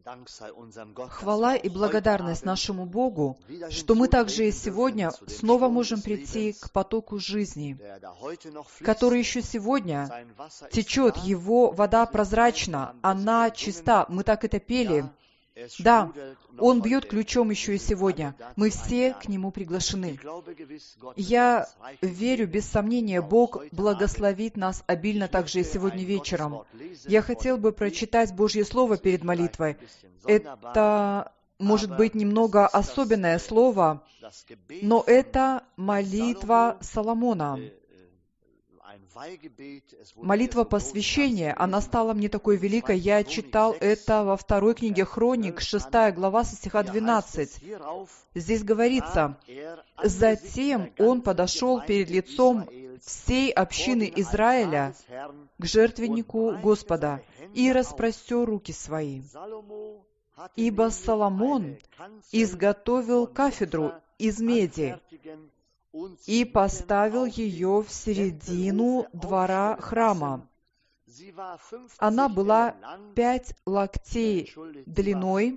Хвала и благодарность нашему Богу, что мы также и сегодня снова можем прийти к потоку жизни, который еще сегодня течет, Его вода прозрачна, она чиста. Мы так это пели. Да, Он бьет ключом еще и сегодня. Мы все к Нему приглашены. Я верю, без сомнения, Бог благословит нас обильно также и сегодня вечером. Я хотел бы прочитать Божье Слово перед молитвой. Это может быть немного особенное слово, но это молитва Соломона. Молитва посвящения, она стала мне такой великой. Я читал это во 2 книге Хроник, 6 глава, со стиха 12. Здесь говорится: «Затем он подошел перед лицом всей общины Израиля к жертвеннику Господа и распростер руки свои. Ибо Соломон изготовил кафедру из меди и поставил ее в середину двора храма. Она была 5 локтей длиной,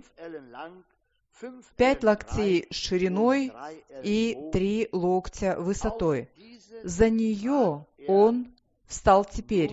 5 локтей шириной и 3 локтя высотой. За нее он встал теперь,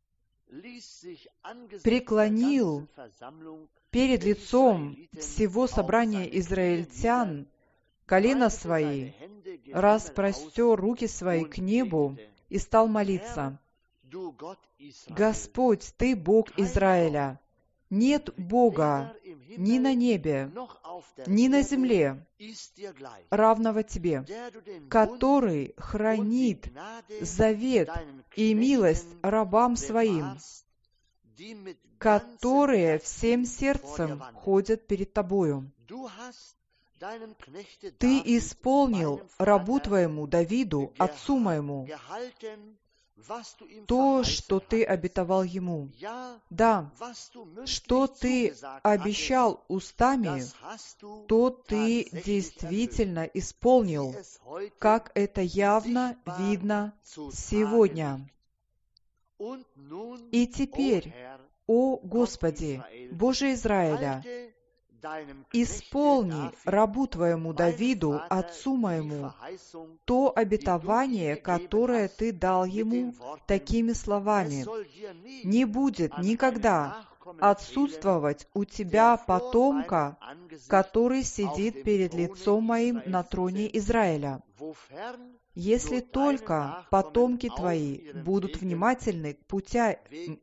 преклонил перед лицом всего собрания израильтян колена свои, распростер руки свои к небу и стал молиться: Господь, Ты Бог Израиля, нет Бога ни на небе, ни на земле, равного Тебе, который хранит завет и милость рабам Своим, которые всем сердцем ходят перед Тобою. Ты исполнил рабу Твоему Давиду, отцу моему, то, что Ты обетовал ему. Да, что Ты обещал устами, то Ты действительно исполнил, как это явно видно сегодня. И теперь, о Господи, Боже Израиля, исполни рабу Твоему Давиду, отцу моему, то обетование, которое Ты дал ему такими словами: «Не будет никогда отсутствовать у тебя потомка, который сидит перед лицом моим на троне Израиля, если только потомки твои будут внимательны к пути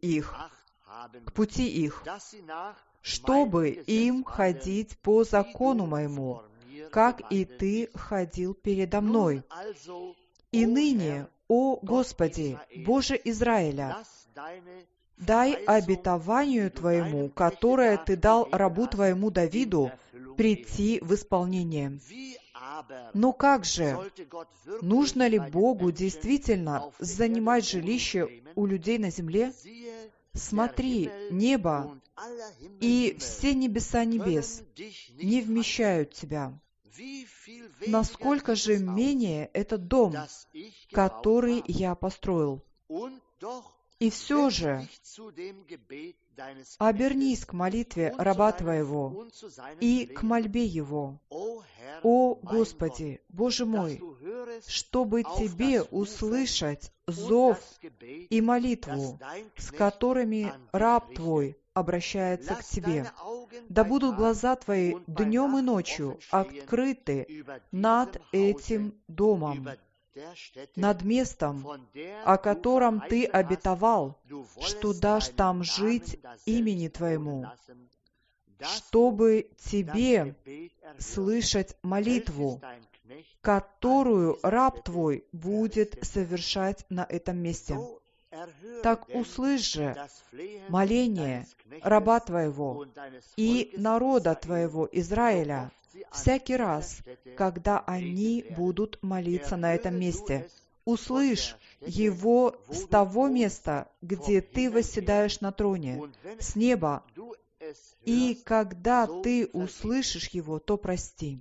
их, чтобы им ходить по закону моему, как и Ты ходил передо мной. И ныне, о Господи, Боже Израиля, дай обетованию Твоему, которое Ты дал рабу Твоему Давиду, прийти в исполнение». Но как же? Нужно ли Богу действительно занимать жилище у людей на земле? Смотри, небо и все небеса небес не вмещают Тебя. Насколько же менее этот дом, который я построил? И все же обернись к молитве раба Твоего и к мольбе его. О Господи, Боже мой, чтобы Тебе услышать зов и молитву, с которыми раб Твой обращается к Тебе. Да будут глаза Твои днем и ночью открыты над этим домом, над местом, о котором Ты обетовал, что дашь там жить имени Твоему, чтобы Тебе слышать молитву, которую раб Твой будет совершать на этом месте. Так услышь же моление раба Твоего и народа Твоего Израиля всякий раз, когда они будут молиться на этом месте. Услышь его с того места, где Ты восседаешь на троне, с неба, и когда Ты услышишь его, то прости.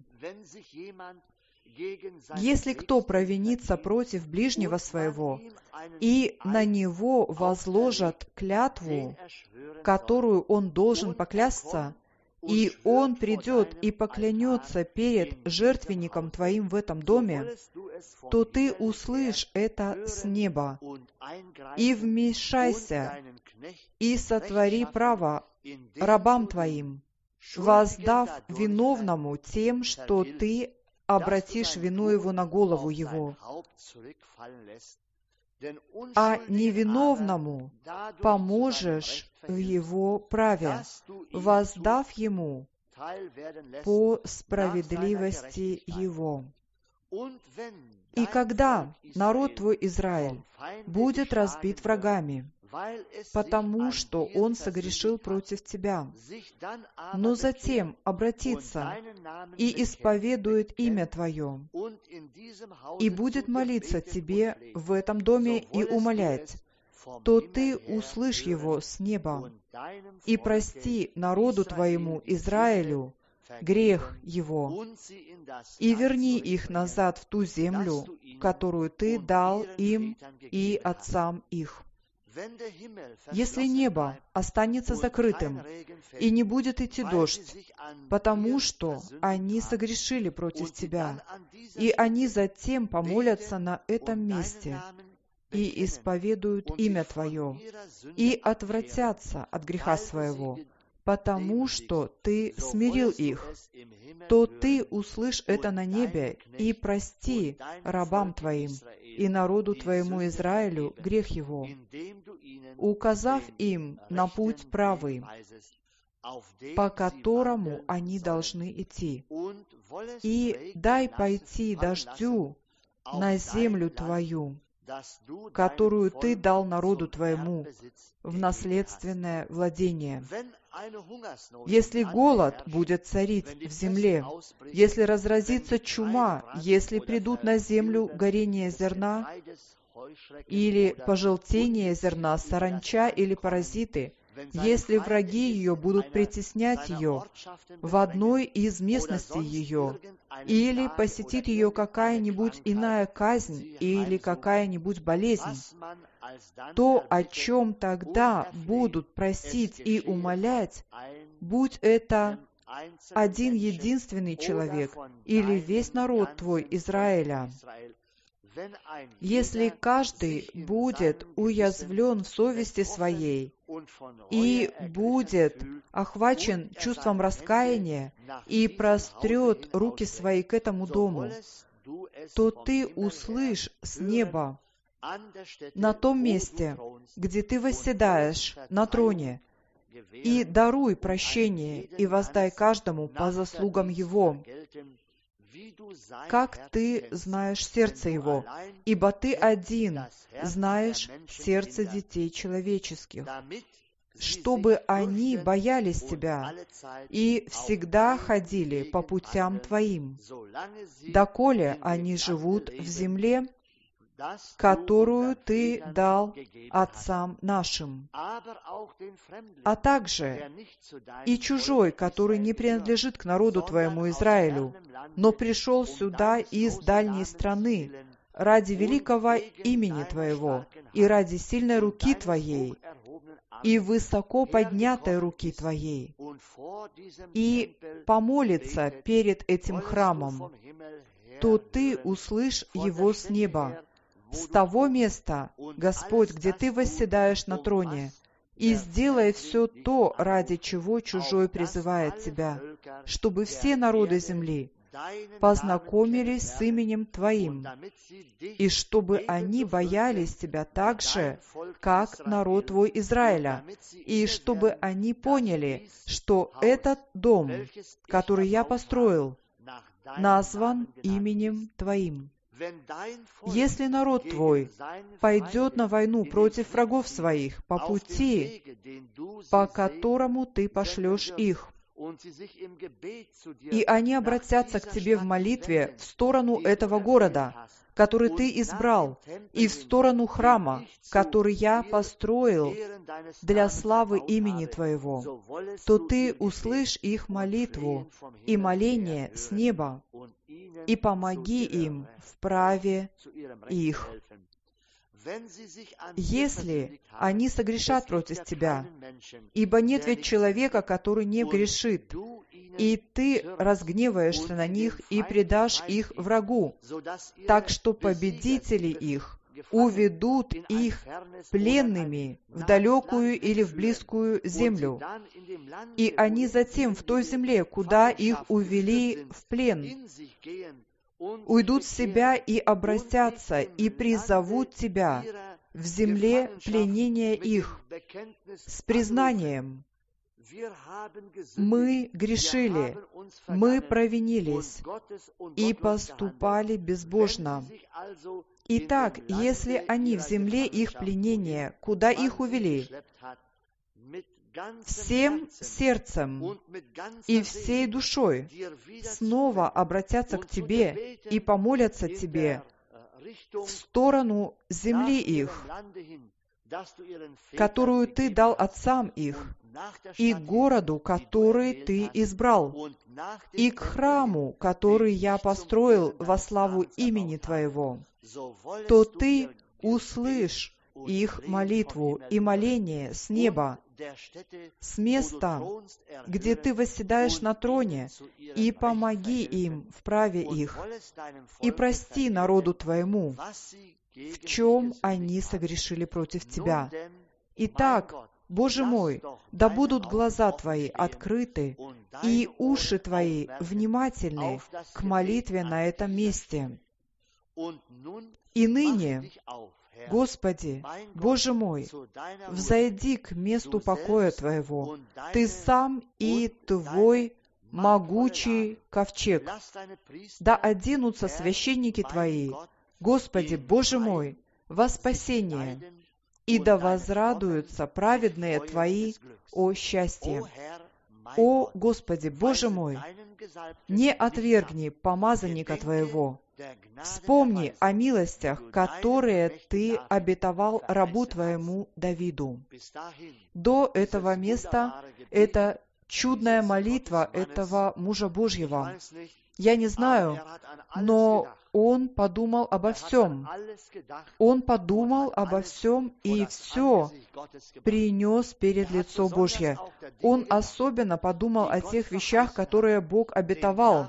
Если кто провинится против ближнего своего, и на него возложат клятву, которую он должен поклясться, и он придет и поклянется перед жертвенником твоим в этом доме, то ты услышь это с неба, и вмешайся, и сотвори право рабам твоим, воздав виновному тем, что ты обратишь вину его на голову его, а невиновному поможешь в его праве, воздав ему по справедливости его. И когда народ твой Израиль будет разбит врагами, потому что он согрешил против тебя, но затем обратится и исповедует имя твое, и будет молиться тебе в этом доме и умолять, то ты услышь его с неба и прости народу твоему Израилю грех его, и верни их назад в ту землю, которую ты дал им и отцам их. Если небо останется закрытым, и не будет идти дождь, потому что они согрешили против тебя, и они затем помолятся на этом месте, и исповедуют имя Твое, и отвратятся от греха своего, потому что Ты смирил их, то Ты услышь это на небе и прости рабам Твоим и народу Твоему Израилю грех его, указав им на путь правый, по которому они должны идти. И дай пойти дождю на землю Твою, которую Ты дал народу Твоему в наследственное владение. Если голод будет царить в земле, если разразится чума, если придут на землю горение зерна или пожелтение зерна, саранча или паразиты, если враги ее будут притеснять ее в одной из местностей ее, или посетит ее какая-нибудь иная казнь или какая-нибудь болезнь, то, о чем тогда будут просить и умолять, будь это один единственный человек или весь народ твой Израиля, если каждый будет уязвлен в совести своей и будет охвачен чувством раскаяния и прострет руки свои к этому дому, то ты услышь с неба на том месте, где ты восседаешь на троне, и даруй прощение, и воздай каждому по заслугам его, как ты знаешь сердце его, ибо ты один знаешь сердце детей человеческих, чтобы они боялись тебя и всегда ходили по путям твоим, доколе они живут в земле, которую Ты дал отцам нашим, а также и чужой, который не принадлежит к народу Твоему Израилю, но пришел сюда из дальней страны ради великого имени Твоего и ради сильной руки Твоей и высоко поднятой руки Твоей, и помолится перед этим храмом, то Ты услышь его с неба, с того места, Господь, где Ты восседаешь на троне, и сделай все то, ради чего чужой призывает Тебя, чтобы все народы земли познакомились с именем Твоим, и чтобы они боялись Тебя так же, как народ Твой Израиля, и чтобы они поняли, что этот дом, который я построил, назван именем Твоим. Если народ Твой пойдет на войну против врагов своих по пути, по которому Ты пошлешь их, и они обратятся к Тебе в молитве в сторону этого города, который Ты избрал, и в сторону храма, который я построил для славы имени Твоего, то Ты услышь их молитву и моление с неба, и помоги им в праве их. Если они согрешат против Тебя, ибо нет ведь человека, который не грешит, и ты разгневаешься на них и предашь их врагу, так что победители их уведут их пленными в далекую или в близкую землю, и они затем в той земле, куда их увели в плен, уйдут в себя и обратятся, и призовут тебя в земле пленения их с признанием: мы грешили, мы провинились и поступали безбожно. Итак, если они в земле их пленения, куда их увели, всем сердцем и всей душой снова обратятся к тебе и помолятся тебе в сторону земли их, которую ты дал отцам их, и к городу, который ты избрал, и к храму, который я построил во славу имени Твоего, то ты услышь их молитву и моление с неба, с места, где ты восседаешь на троне, и помоги им в праве их, и прости народу Твоему, в чем они согрешили против Тебя. Итак, Боже мой, да будут глаза Твои открыты, и уши Твои внимательны к молитве на этом месте. И ныне, Господи, Боже мой, взойди к месту покоя Твоего, Ты сам и Твой могучий ковчег. Да оденутся священники Твои, Господи, Боже мой, во спасение, и да возрадуются праведные Твои о счастье. О Господи, Боже мой, не отвергни помазанника Твоего. Вспомни о милостях, которые Ты обетовал рабу Твоему Давиду. До этого места это чудная молитва этого мужа Божьего. Я не знаю, но он подумал обо всем. Он подумал обо всем и все принес перед лицо Божье. Он особенно подумал о тех вещах, которые Бог обетовал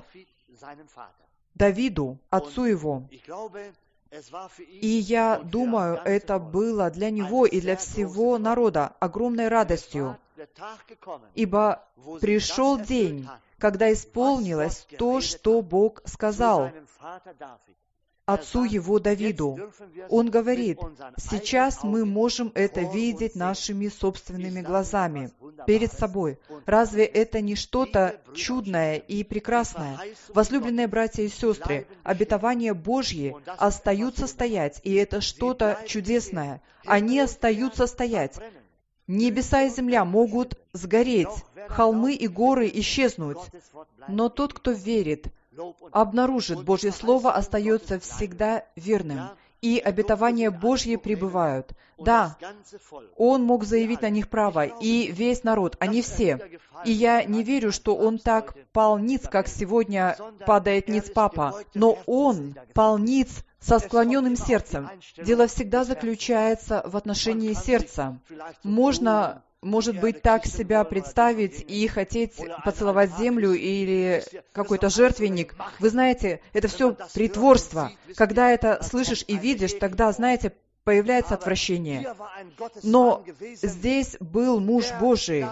Давиду, отцу его. И я думаю, это было для него и для всего народа огромной радостью, ибо пришел день, когда исполнилось то, что Бог сказал отцу его Давиду. Он говорит: сейчас мы можем это видеть нашими собственными глазами, перед собой. Разве это не что-то чудное и прекрасное? Возлюбленные братья и сестры, обетования Божьи остаются стоять, и это что-то чудесное. Они остаются стоять. Небеса и земля могут сгореть, холмы и горы исчезнуть, но тот, кто верит, обнаружит, Божье Слово остается всегда верным, и обетования Божьи пребывают. Да, он мог заявить на них право, и весь народ, они все. И я не верю, что он так пал ниц, как сегодня падает ниц папа, но он пал ниц со склоненным сердцем. Дело всегда заключается в отношении сердца. Можно, может быть, так себя представить и хотеть поцеловать землю или какой-то жертвенник. Вы знаете, это все притворство. Когда это слышишь и видишь, тогда, знаете, появляется отвращение. Но здесь был муж Божий,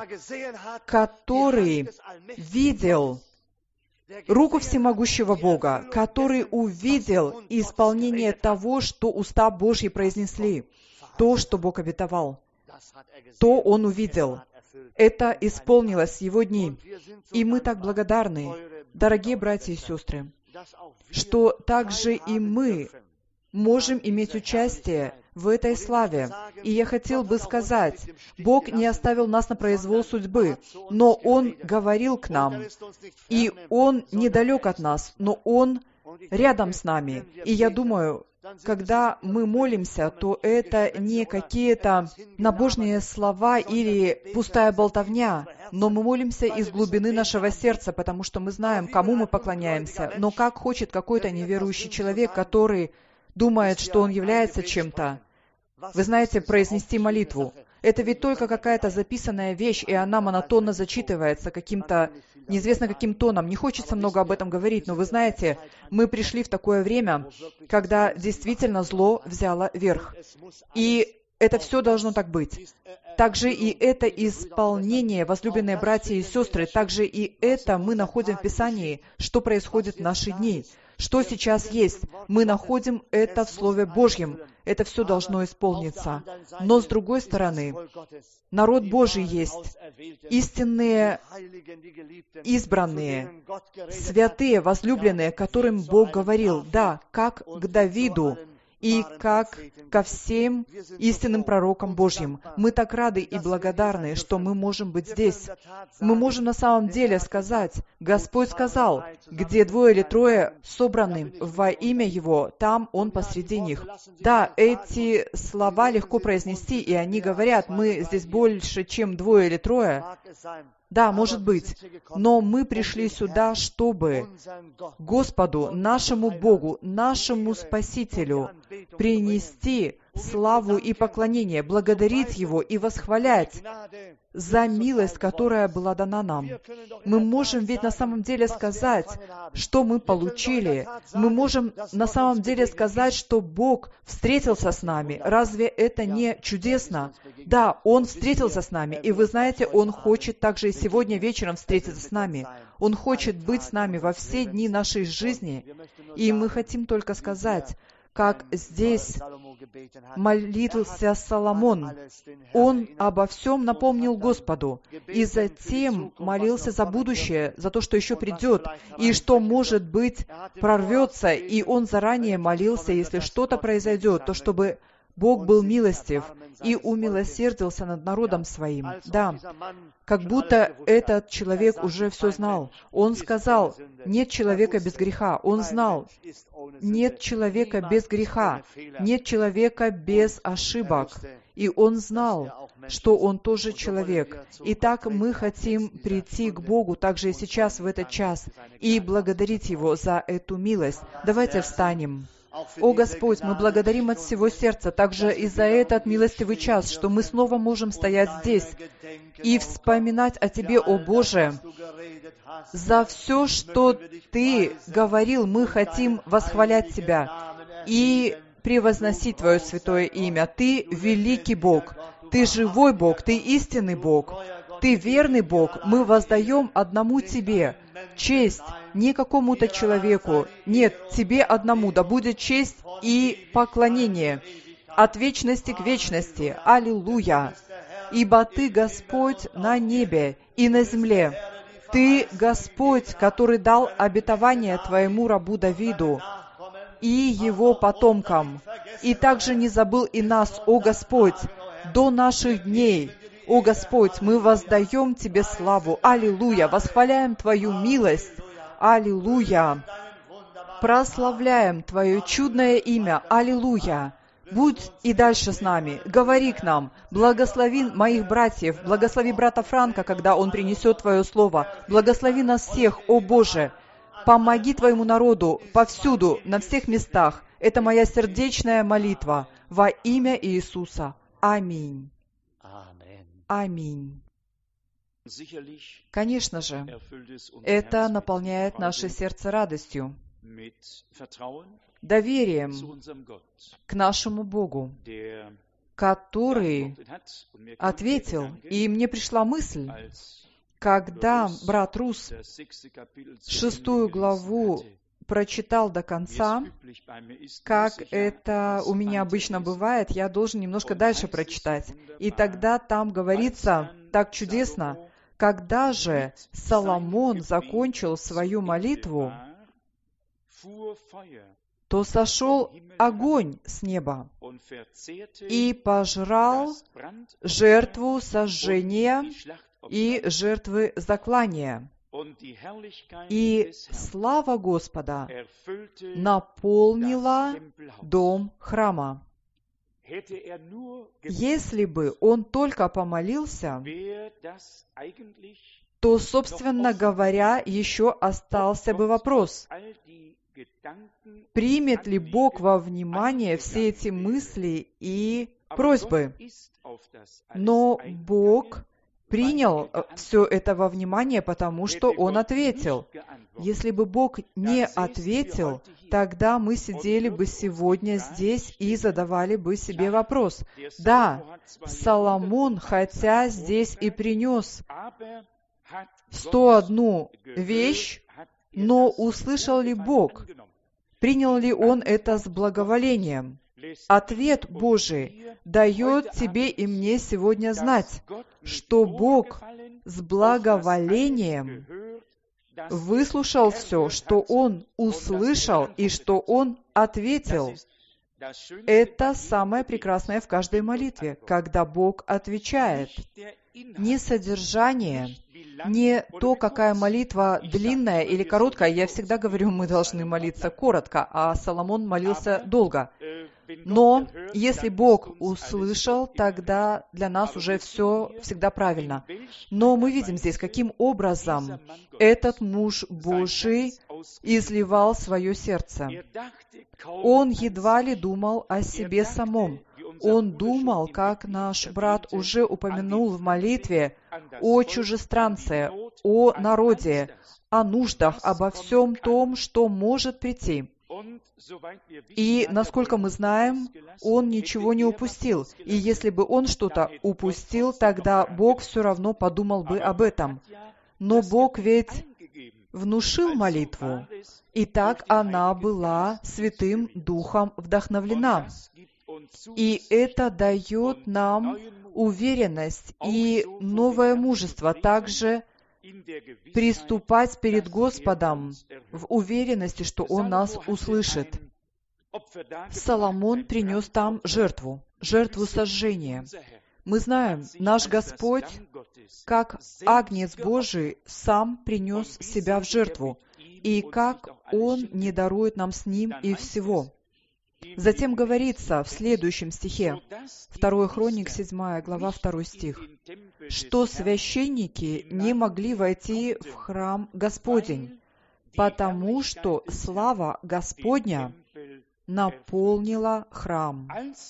который видел руку всемогущего Бога, который увидел исполнение того, что уста Божьи произнесли, то, что Бог обетовал. То он увидел. Это исполнилось в его дни. И мы так благодарны, дорогие братья и сестры, что также и мы можем иметь участие в этой славе. И я хотел бы сказать, Бог не оставил нас на произвол судьбы, но Он говорил к нам, и Он недалек от нас, но Он рядом с нами. И я думаю, когда мы молимся, то это не какие-то набожные слова или пустая болтовня, но мы молимся из глубины нашего сердца, потому что мы знаем, кому мы поклоняемся. Но как хочет какой-то неверующий человек, который думает, что он является чем-то, вы знаете, произнести молитву. Это ведь только какая-то записанная вещь, и она монотонно зачитывается каким-то, неизвестно каким тоном. Не хочется много об этом говорить, но вы знаете, мы пришли в такое время, когда действительно зло взяло верх. И это все должно так быть. Также и это исполнение, возлюбленные братья и сестры, также и это мы находим в Писании, что происходит в наши дни. Что сейчас есть, мы находим это в Слове Божьем. Это все должно исполниться. Но с другой стороны, народ Божий есть, истинные, избранные, святые, возлюбленные, которым Бог говорил, да, как к Давиду, и как ко всем истинным пророкам Божьим. Мы так рады и благодарны, что мы можем быть здесь. Мы можем на самом деле сказать, Господь сказал, где 2 или 3 собраны во имя Его, там Он посреди них. Да, эти слова легко произнести, и они говорят, мы здесь больше, чем 2 или 3. Да, может быть, но мы пришли сюда, чтобы Господу, нашему Богу, нашему Спасителю принести славу и поклонение, благодарить Его и восхвалять за милость, которая была дана нам. Мы можем ведь на самом деле сказать, что мы получили. Мы можем на самом деле сказать, что Бог встретился с нами. Разве это не чудесно? Да, Он встретился с нами, и вы знаете, Он хочет также и сегодня вечером встретиться с нами. Он хочет быть с нами во все дни нашей жизни, и мы хотим только сказать, как здесь молился Соломон. Он обо всем напомнил Господу, и затем молился за будущее, за то, что еще придет, и что, может быть, прорвется, и он заранее молился, если что-то произойдет, то чтобы Бог был милостив и умилосердился над народом своим. Да, как будто этот человек уже все знал. Он сказал, нет человека без греха. Он знал, нет человека без греха, нет человека без ошибок. И он знал, что он тоже человек. Итак, мы хотим прийти к Богу также и сейчас, в этот час, и благодарить Его за эту милость. Давайте встанем. О Господь, мы благодарим от всего сердца также и за этот милостивый час, что мы снова можем стоять здесь и вспоминать о Тебе, о Боже. За все, что Ты говорил, мы хотим восхвалять Тебя и превозносить Твое святое имя. Ты великий Бог, Ты живой Бог, Ты истинный Бог, Ты верный Бог. Мы воздаем одному Тебе честь, не какому-то человеку. Нет, Тебе одному да будет честь и поклонение от вечности к вечности. Аллилуйя! Ибо Ты, Господь, на небе и на земле. Ты, Господь, который дал обетование Твоему рабу Давиду и его потомкам. И также не забыл и нас, о Господь, до наших дней. О Господь, мы воздаем Тебе славу. Аллилуйя! Восхваляем Твою милость. Аллилуйя! Прославляем Твое чудное имя. Аллилуйя! Будь и дальше с нами. Говори к нам. Благослови моих братьев. Благослови брата Франка, когда он принесет Твое слово. Благослови нас всех, о Боже! Помоги Твоему народу повсюду, на всех местах. Это моя сердечная молитва во имя Иисуса. Аминь. Аминь. Конечно же, это наполняет наше сердце радостью, доверием к нашему Богу, который ответил. И мне пришла мысль, когда брат Рус 6 главу прочитал до конца, как это у меня обычно бывает, я должен немножко дальше прочитать. И тогда там говорится так чудесно, когда же Соломон закончил свою молитву, то сошел огонь с неба и пожрал жертву сожжения и жертвы заклания. И слава Господа наполнила дом храма. Если бы он только помолился, то, собственно говоря, еще остался бы вопрос, примет ли Бог во внимание все эти мысли и просьбы. Но Бог принял все это во внимание, потому что Он ответил. Если бы Бог не ответил, тогда мы сидели бы сегодня здесь и задавали бы себе вопрос. Да, Соломон, хотя здесь и принес 101 вещь, но услышал ли Бог? Принял ли Он это с благоволением? Ответ Божий дает тебе и мне сегодня знать, что Бог с благоволением выслушал все, что Он услышал и что Он ответил. Это самое прекрасное в каждой молитве, когда Бог отвечает. Не содержание, не то, какая молитва длинная или короткая. Я всегда говорю, мы должны молиться коротко, а Соломон молился долго. Но если Бог услышал, тогда для нас уже все всегда правильно. Но мы видим здесь, каким образом этот муж Божий изливал свое сердце. Он едва ли думал о себе самом. Он думал, как наш брат уже упомянул в молитве, о чужестранце, о народе, о нуждах, обо всем том, что может прийти. И, насколько мы знаем, он ничего не упустил. И если бы он что-то упустил, тогда Бог все равно подумал бы об этом. Но Бог ведь внушил молитву, и так она была Святым Духом вдохновлена. И это дает нам уверенность и новое мужество также приступать перед Господом в уверенности, что Он нас услышит. Соломон принес там жертву сожжения. Мы знаем, наш Господь, как Агнец Божий, сам принес себя в жертву, и как Он не дарует нам с Ним и всего. Затем говорится в следующем стихе, 2 Хроник, 7 глава, 2 стих, что священники не могли войти в храм Господень, потому что слава Господня наполнила храм.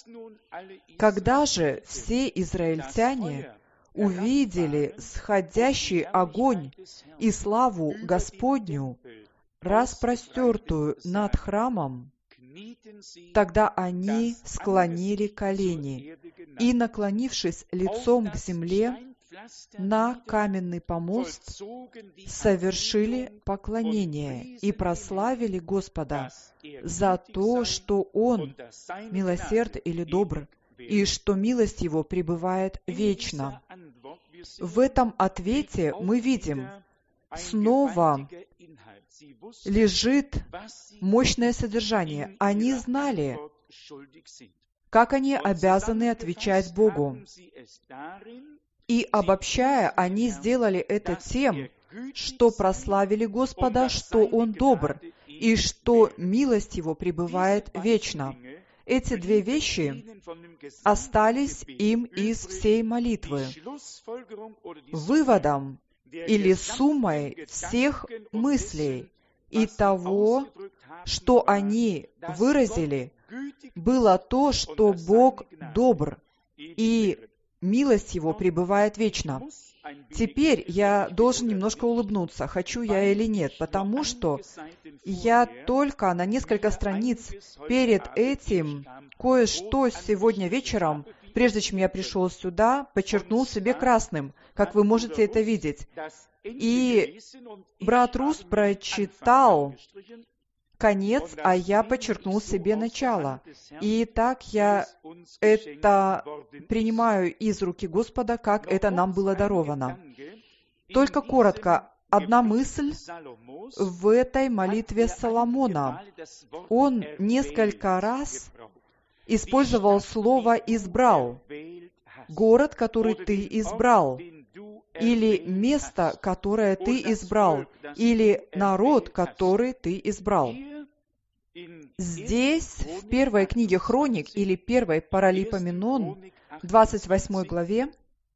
Когда же все израильтяне увидели сходящий огонь и славу Господню, распростертую над храмом, тогда они склонили колени и, наклонившись лицом к земле, на каменный помост совершили поклонение и прославили Господа за то, что Он милосерд или добр, и что милость Его пребывает вечно. В этом ответе мы видим, снова лежит мощное содержание. Они знали, как они обязаны отвечать Богу. И обобщая, они сделали это тем, что прославили Господа, что Он добр, и что милость Его пребывает вечно. Эти две вещи остались им из всей молитвы. Выводом или суммой всех мыслей и того, что они выразили, было то, что Бог добр, и милость Его пребывает вечно. Теперь я должен немножко улыбнуться, хочу я или нет, потому что я только на несколько страниц перед этим кое-что сегодня вечером, прежде чем я пришел сюда, подчеркнул себе красным, как вы можете это видеть. И брат Рус прочитал конец, а я подчеркнул себе начало. И так я это принимаю из руки Господа, как это нам было даровано. Только коротко, одна мысль в этой молитве Соломона. Он несколько раз использовал слово «избрал». Город, который ты избрал, или место, которое ты избрал, или народ, который ты избрал. Здесь, в первой книге Хроник, или первой Паралипоменон, 28 главе,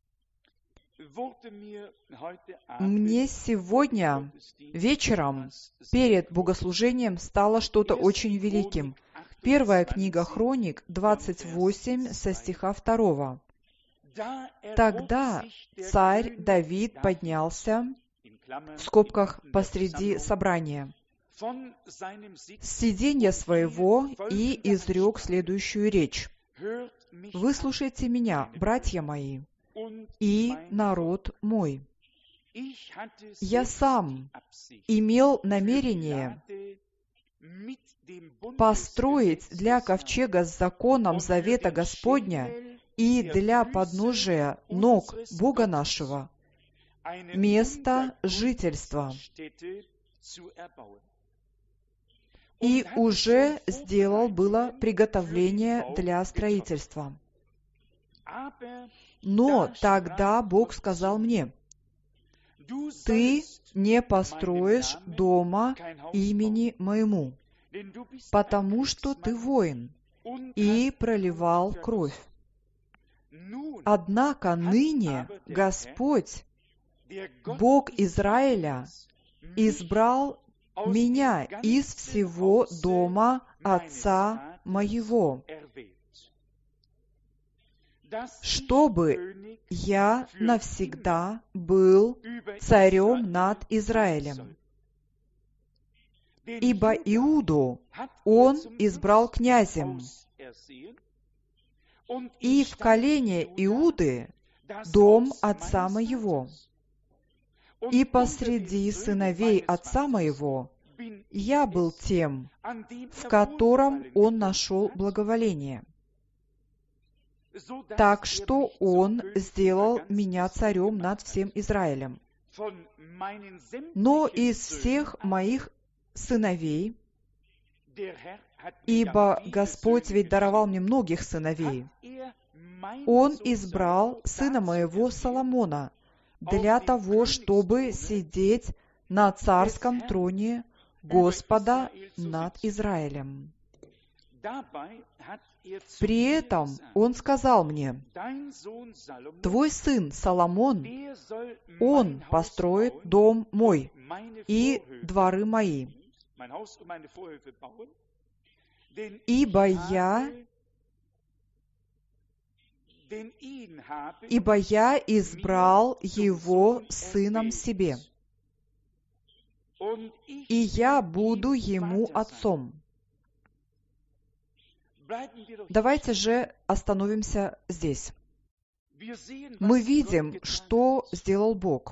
мне сегодня вечером перед богослужением стало что-то очень великим. Первая книга Хроник, 28, со стиха 2. Тогда царь Давид поднялся, в скобках посреди собрания, с сиденья своего и изрек следующую речь. «Выслушайте меня, братья мои, и народ мой. Я сам имел намерение построить для ковчега с законом завета Господня и для подножия ног Бога нашего место жительства. И уже сделал было приготовление для строительства. Но тогда Бог сказал мне: ты не построишь дома имени моему, потому что ты воин и проливал кровь. Однако ныне Господь, Бог Израиля, избрал меня из всего дома отца моего, чтобы я навсегда был царем над Израилем. Ибо Иуду он избрал князем, и в колене Иуды дом отца моего. И посреди сыновей отца моего я был тем, в котором он нашел благоволение. Так что он сделал меня царем над всем Израилем. Но из всех моих сыновей, ибо Господь ведь даровал мне многих сыновей, он избрал сына моего Соломона для того, чтобы сидеть на царском троне Господа над Израилем. При этом он сказал мне: твой сын Соломон, он построит дом мой и дворы мои, ибо я избрал его сыном себе, и я буду ему отцом. Давайте же остановимся здесь. Мы видим, что сделал Бог.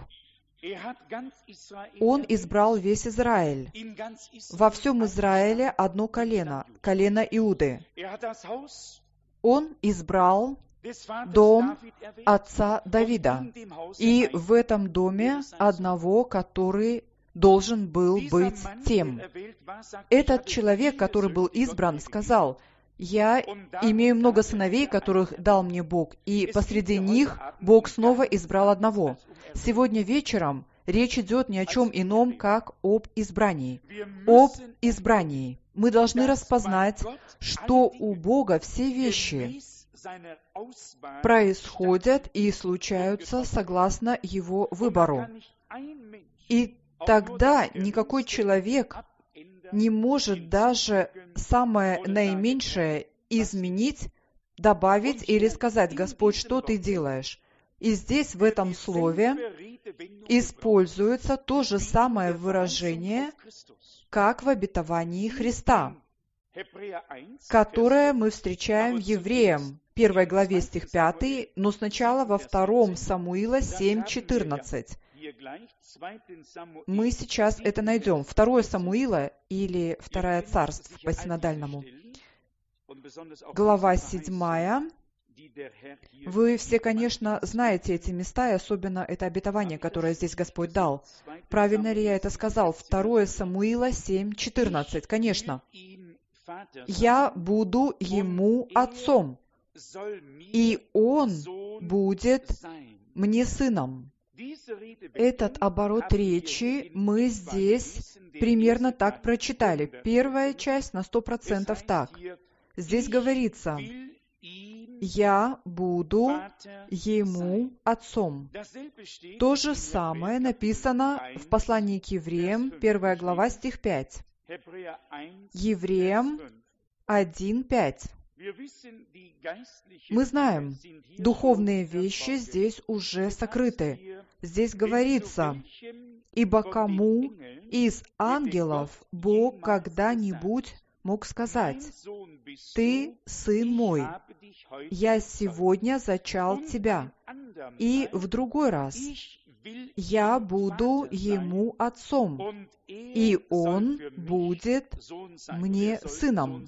Он избрал весь Израиль. Во всем Израиле одно колено, колено Иуды. Он избрал дом отца Давида. И в этом доме одного, который должен был быть тем. Этот человек, который был избран, сказал: я имею много сыновей, которых дал мне Бог, и посреди них Бог снова избрал одного. Сегодня вечером речь идет ни о чем ином, как об избрании. Об избрании. Мы должны распознать, что у Бога все вещи происходят и случаются согласно Его выбору. И тогда никакой человек не может даже самое наименьшее изменить, добавить или сказать: Господь, что ты делаешь? И здесь, в этом слове, используется то же самое выражение, как в обетовании Христа, которое мы встречаем в Евреям, 1 главе, стих 5, но сначала во 2 Самуила 7:14. Мы сейчас это найдем. 2 Самуила или 2 Царств по синодальному. Глава 7. Вы все, конечно, знаете эти места, и особенно это обетование, которое здесь Господь дал. Правильно ли я это сказал? 2 Самуила 7:14. Конечно. «Я буду ему отцом, и он будет мне сыном». Этот оборот речи мы здесь примерно так прочитали. Первая часть на 100% так. Здесь говорится: «Я буду ему отцом». То же самое написано в послании к Евреям, 1 глава, стих 5. Евреям, 1:5. Мы знаем, духовные вещи здесь уже сокрыты. Здесь говорится: «Ибо кому из ангелов Бог когда-нибудь мог сказать: Ты сын мой, я сегодня зачал тебя, и в другой раз я буду ему отцом, и он будет мне сыном».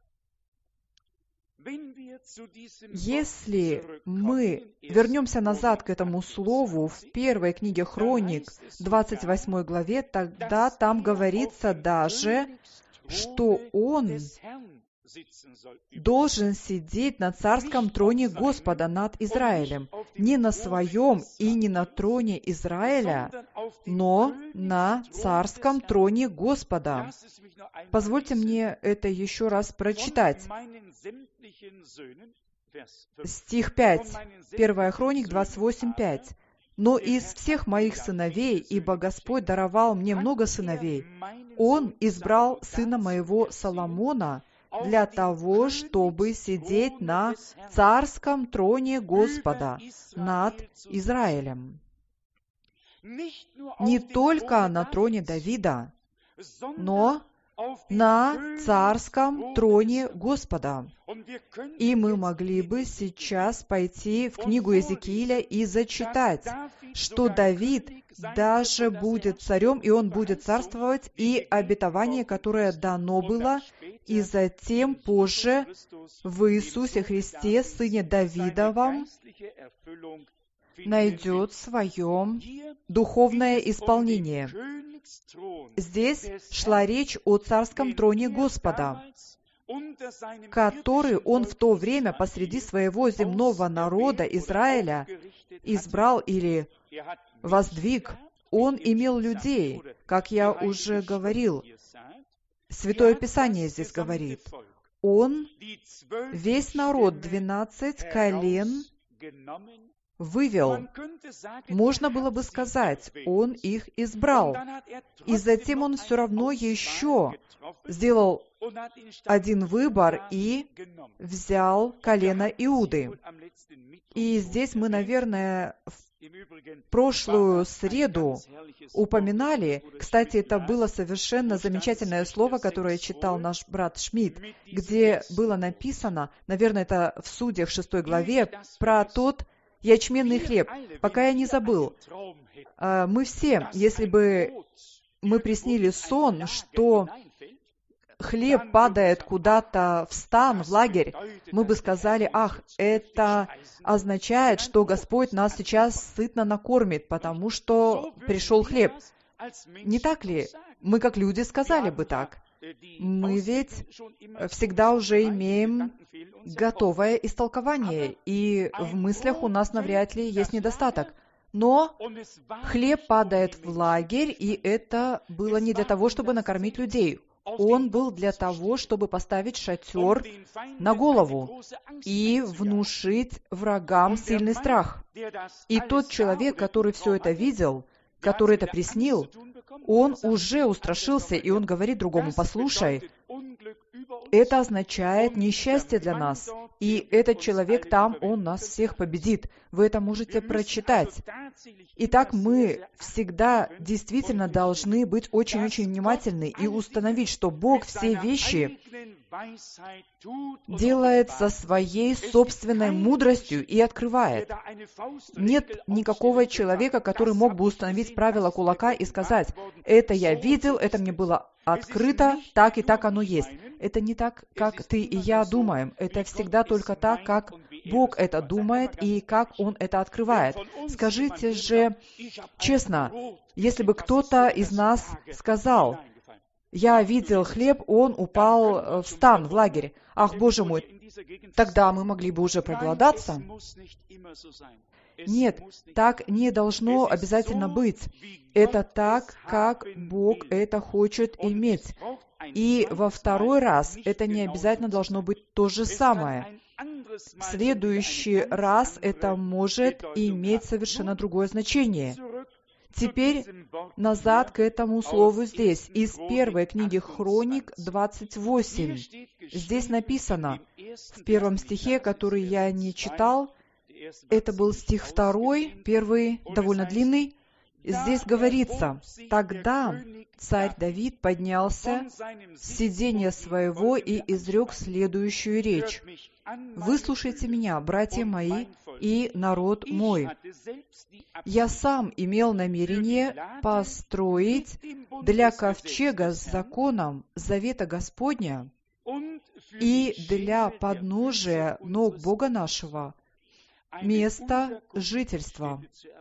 Если мы вернемся назад к этому слову в первой книге Хроник, 28 главе, тогда там говорится даже, что он должен сидеть на царском троне Господа над Израилем, не на своем и не на троне Израиля, но на царском троне Господа. Позвольте мне это еще раз прочитать. Стих 5, 1 Хроник 28:5. «Но из всех моих сыновей, ибо Господь даровал мне много сыновей, Он избрал сына моего Соломона для того, чтобы сидеть на царском троне Господа над Израилем». Не только на троне Давида, но на царском троне Господа. И мы могли бы сейчас пойти в книгу Иезекииля и зачитать, что Давид даже будет царем, и он будет царствовать, и обетование, которое дано было, и затем позже в Иисусе Христе, Сыне Давидовом, найдет свое духовное исполнение. Здесь шла речь о царском троне Господа, который Он в то время посреди своего земного народа Израиля избрал или воздвиг. Он имел людей, как я уже говорил. Святое Писание здесь говорит. Он весь народ, 12 колен, вывел. Можно было бы сказать, Он их избрал. И затем Он все равно еще сделал один выбор и взял колено Иуды. И здесь мы, наверное, в прошлую среду упоминали, кстати, это было совершенно замечательное слово, которое читал наш брат Шмидт, где было написано, наверное, это в Судьях 6 главе, про тот ячменный хлеб. Пока я не забыл, мы все, если бы мы приснили сон, что хлеб падает куда-то в стан, в лагерь, мы бы сказали: ах, это означает, что Господь нас сейчас сытно накормит, потому что пришел хлеб. Не так ли? Мы, как люди, сказали бы так. Мы ведь всегда уже имеем готовое истолкование, и в мыслях у нас навряд ли есть недостаток. Но хлеб падает в лагерь, и это было не для того, чтобы накормить людей. Он был для того, чтобы поставить шатер на голову и внушить врагам сильный страх. И тот человек, который все это видел, который это приснил, он уже устрашился, и он говорит другому: послушай, это означает несчастье для нас, и этот человек там, он нас всех победит. Вы это можете прочитать. Итак, мы всегда действительно должны быть очень-очень внимательны и установить, что Бог все вещи делает со своей собственной мудростью и открывает. Нет никакого человека, который мог бы установить правила кулака и сказать: это я видел, это мне было открыто, так и так оно есть. Это не так, как ты и я думаем. Это всегда только так, как Бог это думает и как Он это открывает. Скажите же честно, если бы кто-то из нас сказал: я видел хлеб, он упал в стан, в лагерь. Ах, Боже мой, тогда мы могли бы уже проголодаться. Нет, так не должно обязательно быть. Это так, как Бог это хочет иметь. И во второй раз это не обязательно должно быть то же самое. В следующий раз это может иметь совершенно другое значение. Теперь назад к этому слову здесь, из первой книги Хроник 28. Здесь написано, в первом стихе, который я не читал, это был стих 2, первый, довольно длинный. Здесь говорится, «Тогда царь Давид поднялся с сиденья своего и изрек следующую речь. «Выслушайте меня, братья мои и народ мой. Я сам имел намерение построить для ковчега с законом завета Господня и для подножия ног Бога нашего место жительства,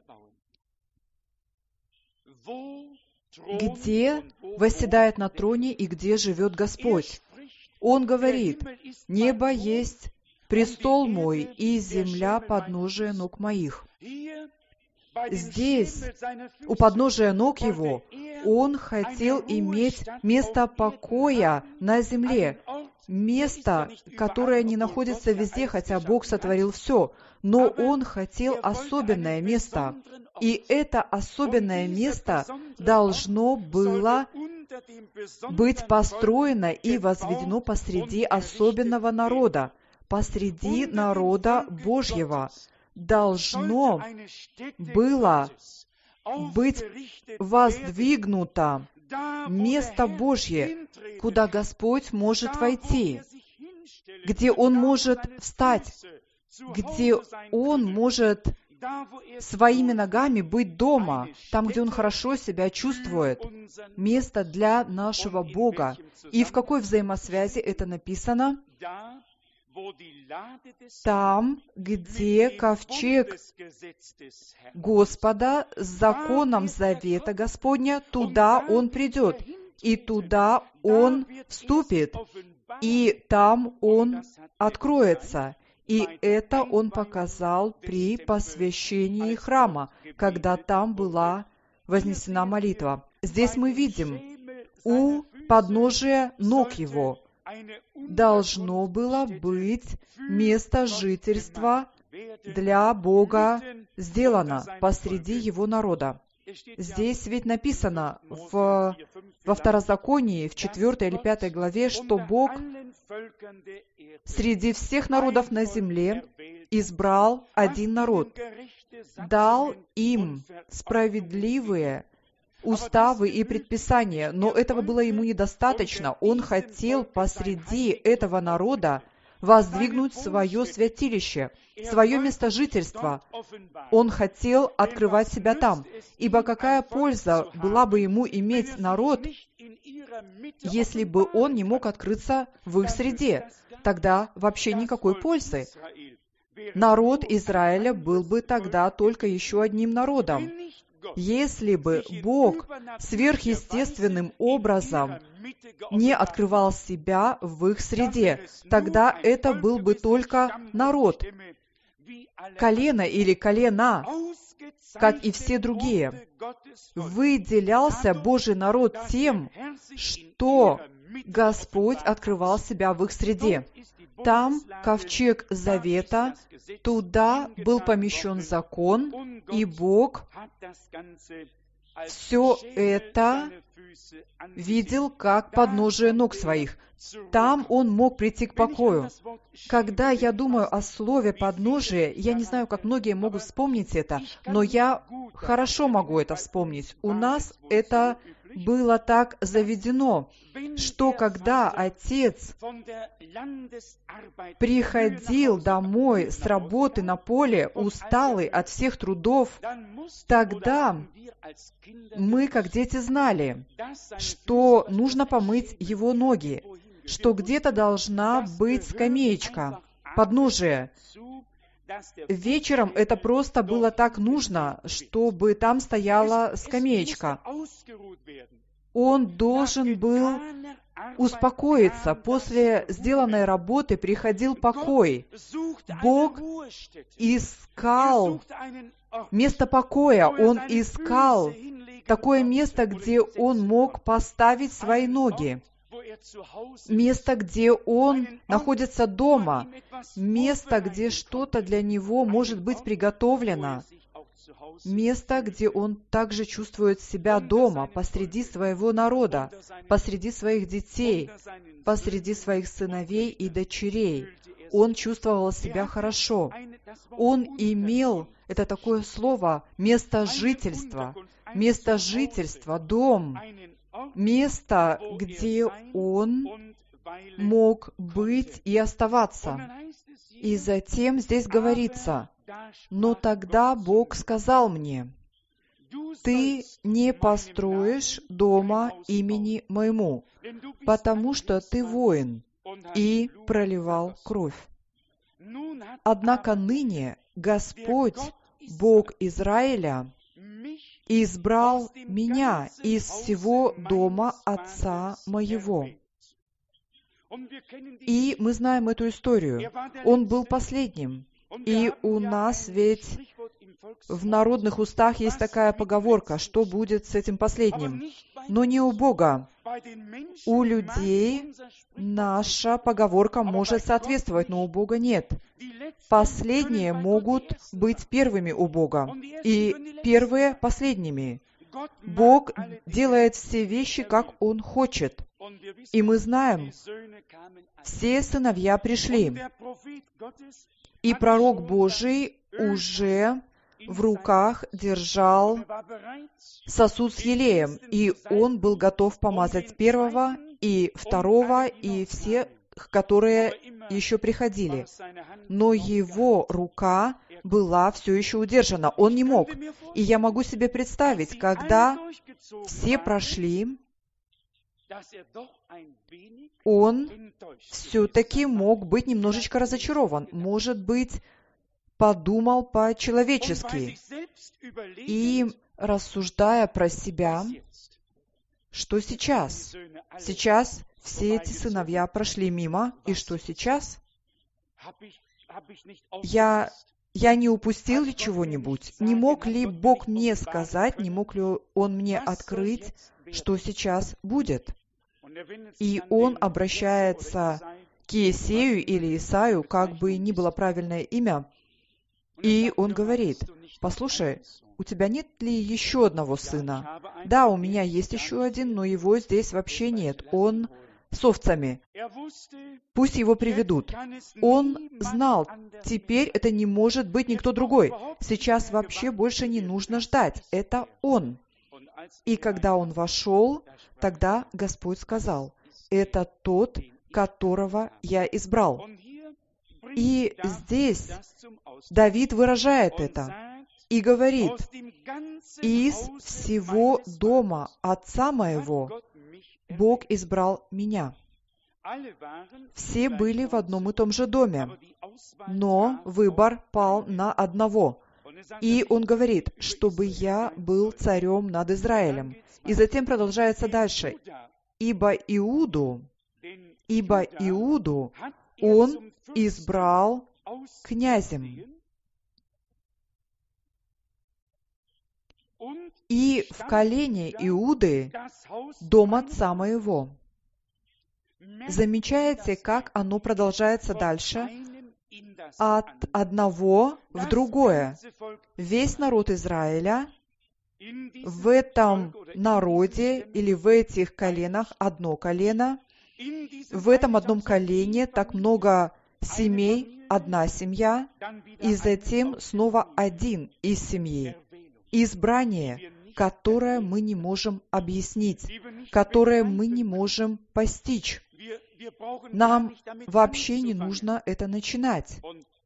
где восседает на троне и где живет Господь». Он говорит, «Небо есть престол мой, и земля подножие ног моих». Здесь, у подножия ног Его, Он хотел иметь место покоя на земле, место, которое не находится везде, хотя Бог сотворил все, но Он хотел особенное место. И это особенное место должно было быть построено и возведено посреди особенного народа, посреди народа Божьего. Должно было быть воздвигнуто место Божье, куда Господь может войти, где Он может встать, где Он может своими ногами быть дома, там, где Он хорошо себя чувствует. Место для нашего Бога. И в какой взаимосвязи это написано? Там, где ковчег Господа с законом завета Господня, туда Он придет, и туда Он вступит, и там Он откроется. И это Он показал при посвящении храма, когда там была вознесена молитва. Здесь мы видим, у подножия ног Его должно было быть место жительства для Бога сделано посреди Его народа. Здесь ведь написано во Второзаконии, в 4 или 5 главе, что Бог среди всех народов на земле избрал один народ, дал им справедливые уставы и предписания, но этого было Ему недостаточно. Он хотел посреди этого народа воздвигнуть свое святилище, свое место жительства. Он хотел открывать себя там, ибо какая польза была бы Ему иметь народ, если бы Он не мог открыться в их среде? Тогда вообще никакой пользы. Народ Израиля был бы тогда только еще одним народом. Если бы Бог сверхъестественным образом не открывал себя в их среде, тогда это был бы только народ, колено или колена, как и все другие. Выделялся Божий народ тем, что Господь открывал себя в их среде. Там ковчег завета, туда был помещен закон, и Бог все это видел как подножие ног своих. Там Он мог прийти к покою. Когда я думаю о слове «подножие», я не знаю, как многие могут вспомнить это, но я хорошо могу это вспомнить. У нас это было так заведено, что когда отец приходил домой с работы на поле, усталый от всех трудов, тогда мы, как дети, знали, что нужно помыть его ноги, что где-то должна быть скамеечка, подножие. Вечером это просто было так нужно, чтобы там стояла скамеечка. Он должен был успокоиться. После сделанной работы приходил покой. Бог искал место покоя. Он искал такое место, где Он мог поставить свои ноги. Место, где Он находится дома. Место, где что-то для Него может быть приготовлено. место, где он также чувствует себя дома, посреди своего народа, посреди своих детей, посреди своих сыновей и дочерей. Он чувствовал себя хорошо. Он имел, это такое слово, место жительства, дом, место, где он мог быть и оставаться. И затем здесь говорится: «Но тогда Бог сказал мне: ты не построишь дома имени моему, потому что ты воин и проливал кровь. Однако ныне Господь, Бог Израиля, избрал меня из всего дома отца моего». И мы знаем эту историю. Он был последним. И у нас ведь в народных устах есть такая поговорка: что будет с этим последним? Но не у Бога. У людей наша поговорка может соответствовать, но у Бога нет. Последние могут быть первыми у Бога, и первые — последними. Бог делает все вещи, как Он хочет. И мы знаем, все сыновья пришли, и пророк Божий уже в руках держал сосуд с елеем, и он был готов помазать первого и второго, и всех, которые еще приходили. Но его рука была все еще удержана, он не мог. И я могу себе представить, когда все прошли, он все-таки мог быть немножечко разочарован, может быть, подумал по-человечески и, рассуждая про себя, что сейчас? Сейчас все эти сыновья прошли мимо, и что сейчас? Я не упустил ли чего-нибудь? Не мог ли Бог мне сказать, не мог ли Он мне открыть, что сейчас будет? И он обращается к Иесею или Исаю, как бы ни было правильное имя, и он говорит: «Послушай, у тебя нет ли еще одного сына? Да, у меня есть еще один, но его здесь вообще нет. Он с овцами. Пусть его приведут». Он знал, теперь это не может быть никто другой. Сейчас вообще больше не нужно ждать. Это он. И когда он вошел, тогда Господь сказал: «Это тот, которого я избрал». И здесь Давид выражает это и говорит: «Из всего дома отца моего Бог избрал меня». Все были в одном и том же доме, но выбор пал на одного. И он говорит: «Чтобы я был царем над Израилем». И затем продолжается дальше: «Ибо Иуду он избрал князем, и в колене Иуды дом отца моего». Замечаете, как оно продолжается дальше? От одного в другое. Весь народ Израиля в этом народе или в этих коленах одно колено, в этом одном колене так много семей, одна семья, и затем снова один из семьи. Избрание, которое мы не можем объяснить, которое мы не можем постичь. Нам вообще не нужно это начинать.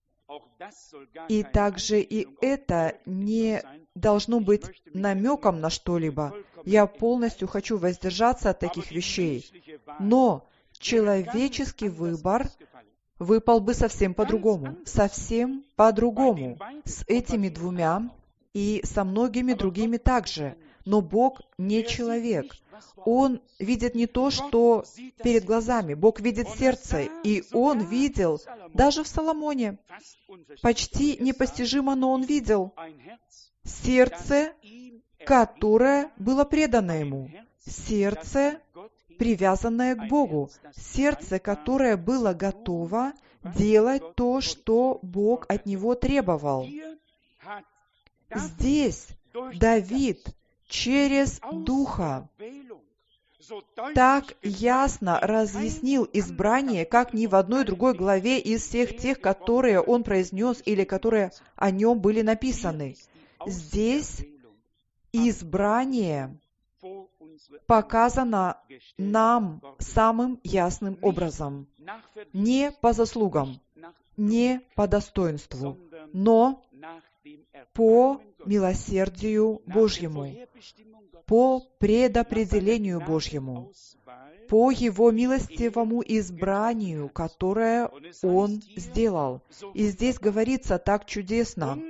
И также и это не должно быть намеком на что-либо. Я полностью хочу воздержаться от таких вещей. Но человеческий выбор выпал бы совсем по-другому. Совсем по-другому. С этими двумя и со многими другими также. Но Бог не человек. Он видит не то, что перед глазами. Бог видит сердце. И Он видел, даже в Соломоне, почти непостижимо, но Он видел сердце, которое было предано Ему. Сердце, привязанное к Богу. Сердце, которое было готово делать то, что Бог от него требовал. Здесь Давид через Духа так ясно разъяснил избрание, как ни в одной другой главе из всех тех, которые он произнес или которые о нем были написаны. Здесь избрание показано нам самым ясным образом. Не по заслугам, не по достоинству, но по милосердию Божьему, по предопределению Божьему, по Его милостивому избранию, которое Он сделал. И здесь говорится так чудесно: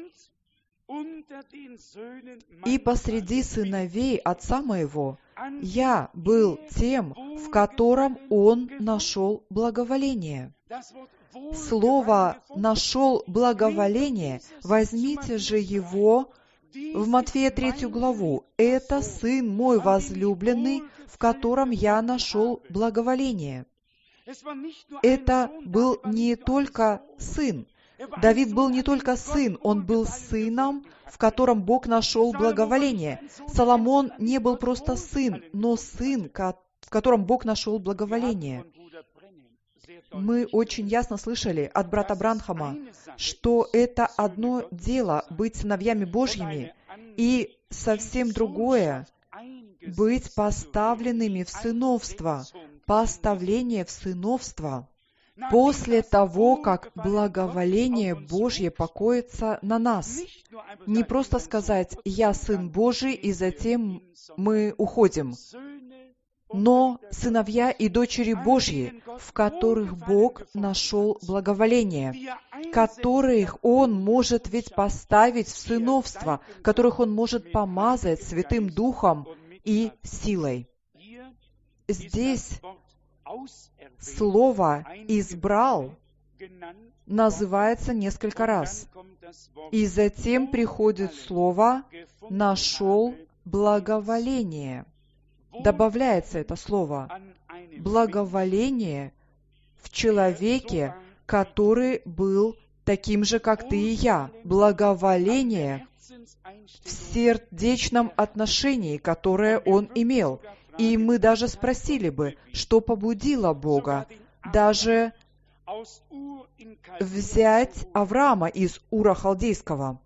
«И посреди сыновей отца моего я был тем, в котором он нашел благоволение». Слово «нашел благоволение», возьмите же его в Матфея 3 главу. «Это Сын мой возлюбленный, в котором я нашел благоволение». Это был не только сын. Давид был не только сын, он был сыном, в котором Бог нашел благоволение. Соломон не был просто сын, но сын, в котором Бог нашел благоволение. Мы очень ясно слышали от брата Бранхама, что это одно дело быть сыновьями Божьими, и совсем другое быть поставленными в сыновство, поставление в сыновство. После того, как благоволение Божье покоится на нас. Не просто сказать «Я Сын Божий», и затем мы уходим. Но сыновья и дочери Божьи, в которых Бог нашел благоволение, которых Он может ведь поставить в сыновство, которых Он может помазать Святым Духом и силой. Здесь слово «избрал» называется несколько раз. И затем приходит слово «нашел благоволение». Добавляется это слово «благоволение» в человеке, который был таким же, как ты и я. Благоволение в сердечном отношении, которое он имел. И мы даже спросили бы, что побудило Бога даже взять Авраама из Ура Халдейского,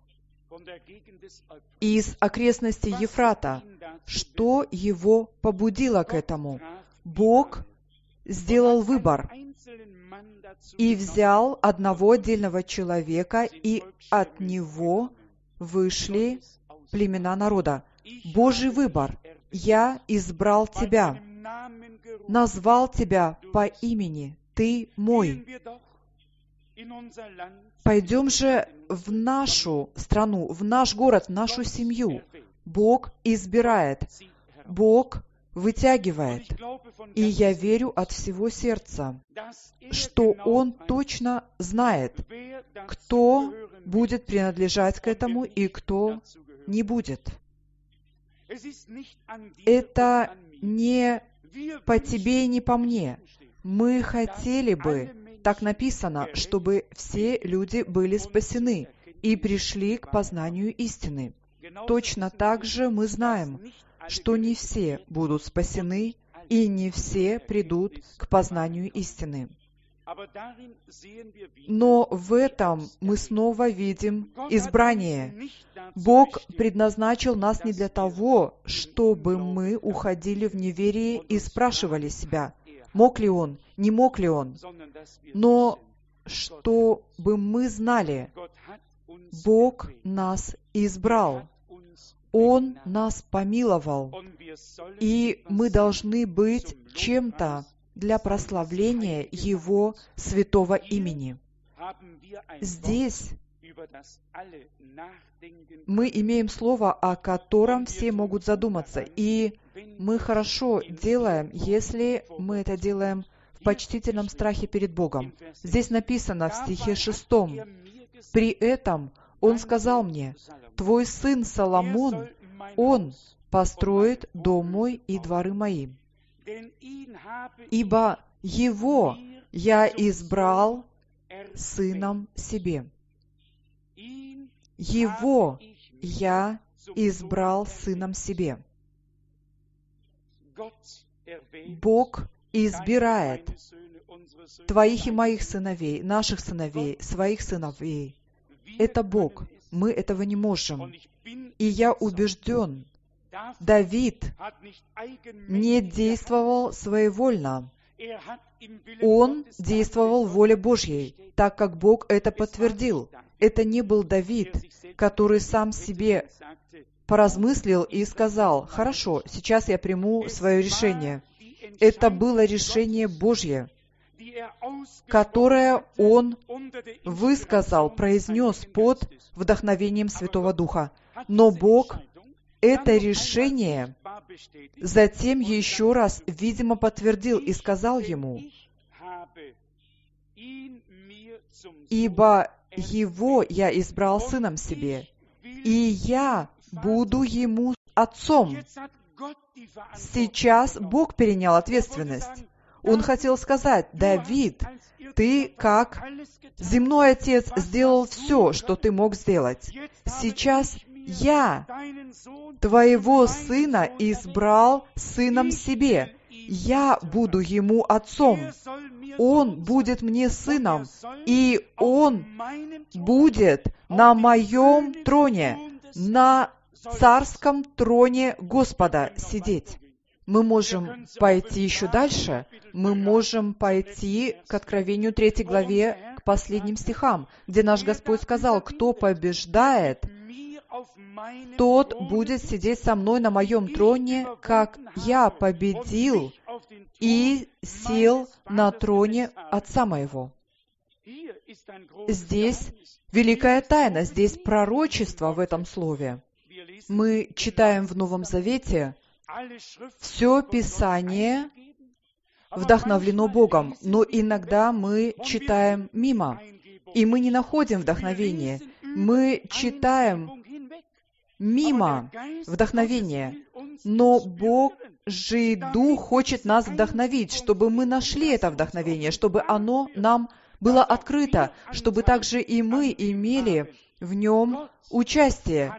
из окрестностей Ефрата. Что его побудило к этому? Бог сделал выбор и взял одного отдельного человека, и от него вышли племена народа. Божий выбор. «Я избрал тебя, назвал тебя по имени, ты мой». Пойдем же в нашу страну, в наш город, в нашу семью. Бог избирает, Бог вытягивает. И я верю от всего сердца, что Он точно знает, кто будет принадлежать к этому и кто не будет. Это не по тебе и не по мне. Мы хотели бы, так написано, чтобы все люди были спасены и пришли к познанию истины. Точно так же мы знаем, что не все будут спасены и не все придут к познанию истины. Но в этом мы снова видим избрание. Бог предназначил нас не для того, чтобы мы уходили в неверие и спрашивали себя, мог ли Он, не мог ли Он, но чтобы мы знали, Бог нас избрал, Он нас помиловал, и мы должны быть чем-то для прославления Его святого имени. Здесь мы имеем слово, о котором все могут задуматься, и мы хорошо делаем, если мы это делаем в почтительном страхе перед Богом. Здесь написано в стихе 6: «При этом Он сказал мне: твой сын Соломон, он построит дом мой и дворы мои. Ибо его я избрал сыном себе». Его я избрал сыном себе». Бог избирает твоих и моих сыновей, наших сыновей, своих сыновей. Это Бог. Мы этого не можем. И я убежден, Давид не действовал своевольно. Он действовал в воле Божьей, так как Бог это подтвердил. Это не был Давид, который сам себе поразмыслил и сказал: «Хорошо, сейчас я приму свое решение». Это было решение Божье, которое он высказал, произнес под вдохновением Святого Духа. Но Бог это решение затем еще раз, видимо, подтвердил и сказал ему: «Ибо его я избрал сыном себе, и я буду ему отцом». Сейчас Бог перенял ответственность. Он хотел сказать: «Давид, ты, как земной отец, сделал все, что ты мог сделать. Сейчас я твоего сына избрал сыном себе. Я буду ему отцом. Он будет мне сыном, и он будет на моем троне, на царском троне Господа сидеть». Мы можем пойти еще дальше. Мы можем пойти к Откровению 3 главе, к последним стихам, где наш Господь сказал: «Кто побеждает, тот будет сидеть со мной на моем троне, как я победил и сел на троне Отца моего». Здесь великая тайна, здесь пророчество в этом слове. Мы читаем в Новом Завете: все Писание вдохновлено Богом, но иногда мы читаем мимо, и мы не находим вдохновения. Мы читаем мимо вдохновения, но Божий Дух хочет нас вдохновить, чтобы мы нашли это вдохновение, чтобы оно нам было открыто, чтобы также и мы имели в нем участие.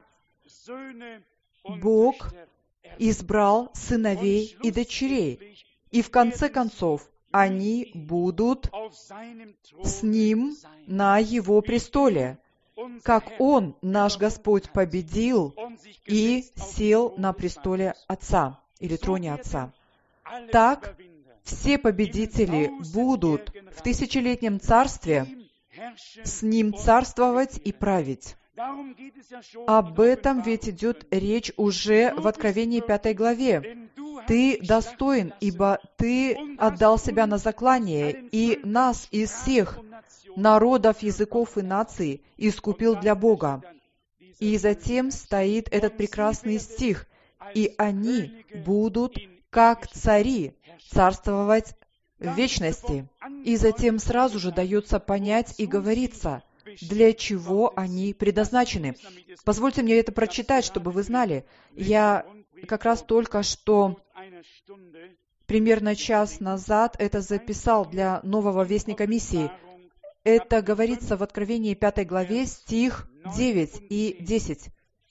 Бог избрал сыновей и дочерей, и в конце концов они будут с Ним на Его престоле, как Он, наш Господь, победил и сел на престоле Отца, или троне Отца. Так все победители будут в тысячелетнем царстве с Ним царствовать и править. Об этом ведь идет речь уже в Откровении 5 главе. «Ты достоин, ибо Ты отдал себя на заклание, и нас из всех народов, языков и наций искупил для Бога». И затем стоит этот прекрасный стих: «И они будут, как цари, царствовать в вечности». И затем сразу же дается понять и говорится, для чего они предназначены. Позвольте мне это прочитать, чтобы вы знали. Я как раз только что, примерно час назад, это записал для нового вестника миссии. Это говорится в Откровении 5 главе, стих 9 и 10.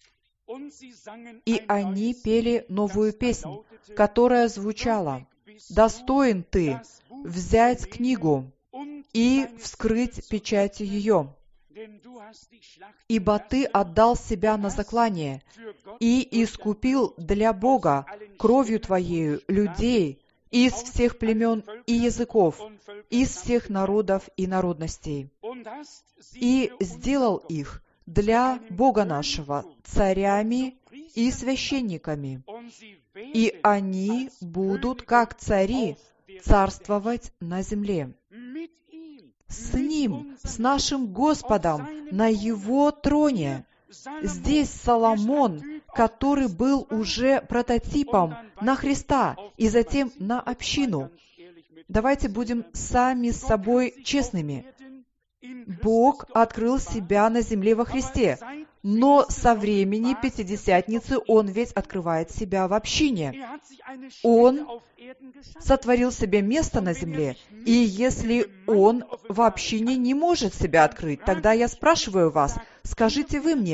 «И они пели новую песнь, которая звучала: „Достоин ты взять книгу и вскрыть печати ее, ибо ты отдал себя на заклание и искупил для Бога кровью твоею людей из всех племен и языков, из всех народов и народностей, и сделал их для Бога нашего царями и священниками, и они будут, как цари, царствовать на земле. С Ним, с нашим Господом, на Его троне». Здесь Соломон, который был уже прототипом на Христа и затем на общину. Давайте будем сами с собой честными. Бог открыл себя на земле во Христе, но со времени Пятидесятницы Он ведь открывает себя в общине. Он сотворил себе место на земле, и если Он в общине не может себя открыть, тогда я спрашиваю вас, скажите вы мне,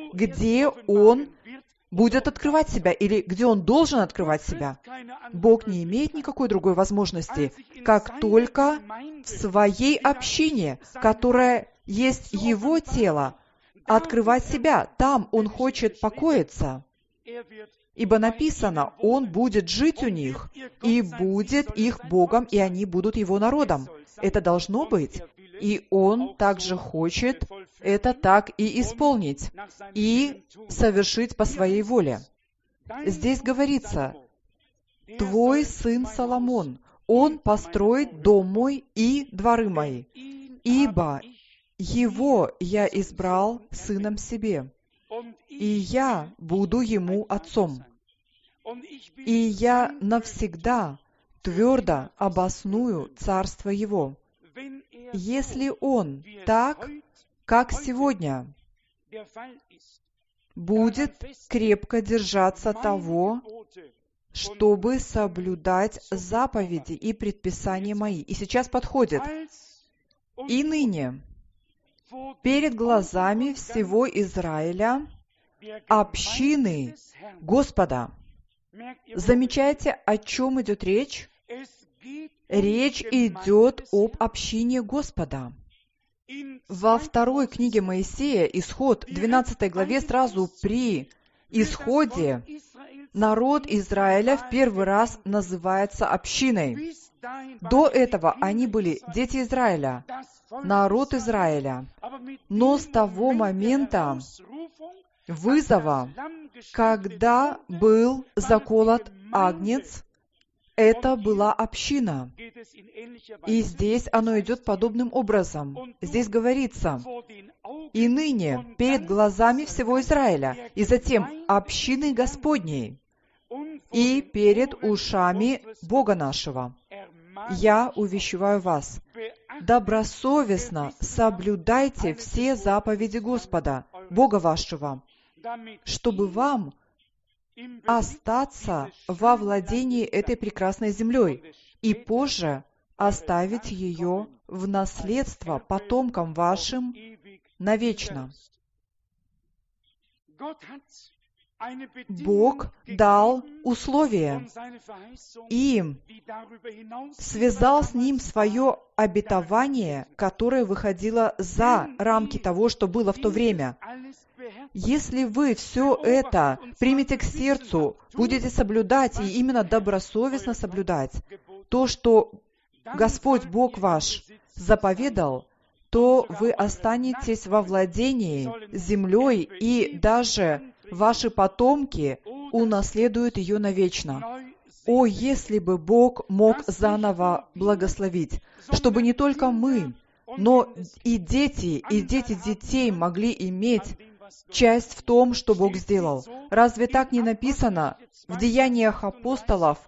где он будет открывать себя или где он должен открывать себя. Бог не имеет никакой другой возможности, как только в своей общине, которая есть Его тело, открывать себя. Там Он хочет покоиться. Ибо написано, Он будет жить у них, и будет их Богом, и они будут Его народом. Это должно быть. И Он также хочет это так и исполнить, и совершить по своей воле. Здесь говорится, «Твой сын Соломон, он построит дом мой и дворы мои, ибо его я избрал сыном себе, и я буду ему отцом, и я навсегда твердо обосную царство его». Если он так, как сегодня, будет крепко держаться того, чтобы соблюдать заповеди и предписания мои. И сейчас подходит. И ныне перед глазами всего Израиля, общины Господа. Замечаете, о чем идет речь? Речь идет об общине Господа. Во второй книге Моисея, Исход, 12 главе, сразу при исходе, народ Израиля в первый раз называется общиной. До этого они были дети Израиля, народ Израиля. Но с того момента вызова, когда был заколот агнец, это была община. И здесь оно идет подобным образом. Здесь говорится, «И ныне перед глазами всего Израиля, и затем общины Господней, и перед ушами Бога нашего, я увещеваю вас, добросовестно соблюдайте все заповеди Господа, Бога вашего, чтобы вам остаться во владении этой прекрасной землей и позже оставить ее в наследство потомкам вашим навечно». Бог дал условие и связал с ним свое обетование, которое выходило за рамки того, что было в то время. Если вы все это примете к сердцу, будете соблюдать, и именно добросовестно соблюдать то, что Господь Бог ваш заповедал, то вы останетесь во владении землей, и даже ваши потомки унаследуют ее навечно. О, если бы Бог мог заново благословить, чтобы не только мы, но и дети детей могли иметь часть в том, что Бог сделал. Разве так не написано в Деяниях апостолов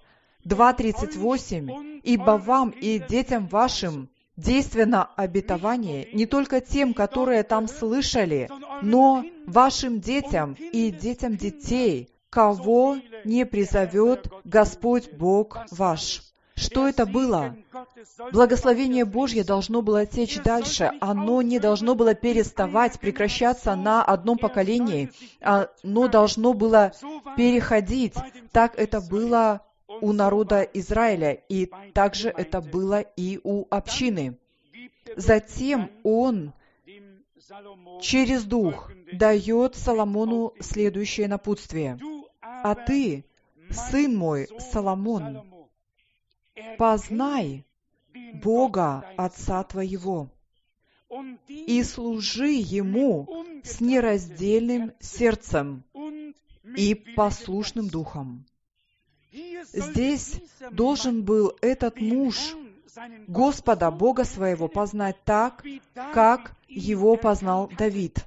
2:38? «Ибо вам и детям вашим действенно обетование, не только тем, которые там слышали, но вашим детям и детям детей, кого не призовет Господь Бог ваш». Что это было? Благословение Божье должно было течь дальше. Оно не должно было переставать, прекращаться на одном поколении. Оно должно было переходить. Так это было у народа Израиля, и также это было и у общины. Затем он через Дух дает Соломону следующее напутствие. «А ты, сын мой Соломон, познай Бога Отца твоего и служи Ему с нераздельным сердцем и послушным духом». Здесь должен был этот муж Господа, Бога своего, познать так, как его познал Давид.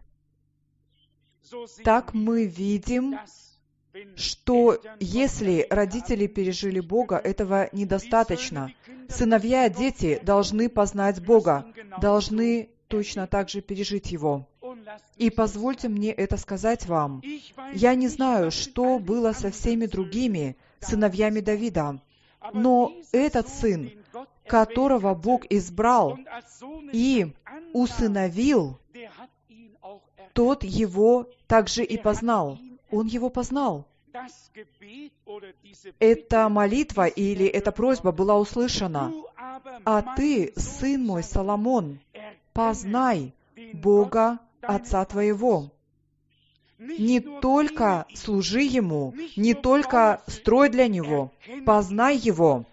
Так мы видим, что если родители пережили Бога, этого недостаточно. Сыновья и дети должны познать Бога, должны точно так же пережить Его. И позвольте мне это сказать вам. Я не знаю, что было со всеми другими сыновьями Давида, но этот сын, которого Бог избрал и усыновил, тот его также и познал. Он его познал. Эта молитва или эта просьба была услышана. А ты, сын мой Соломон, познай Бога Отца твоего. Не только служи Ему, не только строй для Него, познай Его,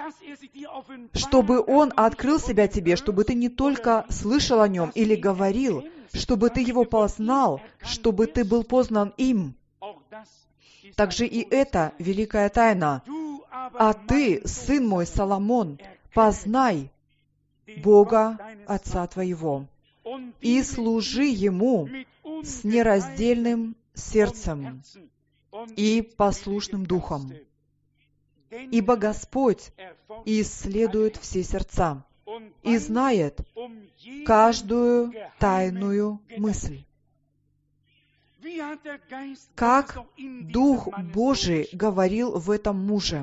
чтобы Он открыл себя тебе, чтобы ты не только слышал о Нем или говорил, чтобы ты Его познал, чтобы ты был познан им. Также и это великая тайна. А ты, сын мой Соломон, познай Бога Отца твоего и служи Ему с нераздельным сердцем и послушным духом. Ибо Господь исследует все сердца и знает каждую тайную мысль. Как Дух Божий говорил в этом муже?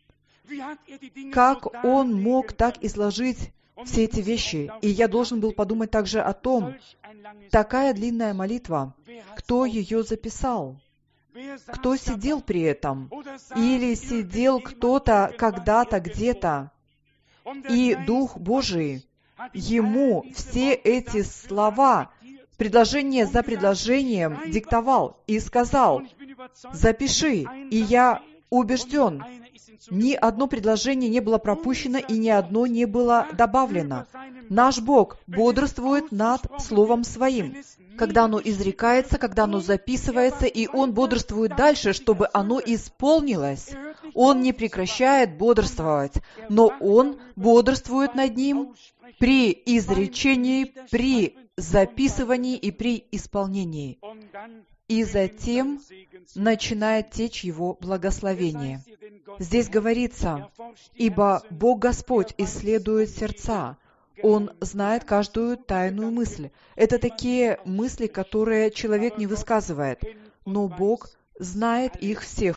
Как он мог так изложить все эти вещи? И я должен был подумать также о том, такая длинная молитва, кто ее записал? Кто сидел при этом? Или сидел кто-то когда-то где-то? И Дух Божий ему все эти слова, предложение за предложением, диктовал и сказал: «Запиши». И я убежден, ни одно предложение не было пропущено и ни одно не было добавлено. Наш Бог бодрствует над Словом Своим, когда оно изрекается, когда оно записывается, и Он бодрствует дальше, чтобы оно исполнилось. Он не прекращает бодрствовать, но Он бодрствует над ним при изречении, при записывании и при исполнении. И затем начинает течь Его благословение. Здесь говорится: «Ибо Бог Господь исследует сердца». Он знает каждую тайную мысль. Это такие мысли, которые человек не высказывает, но Бог знает их всех.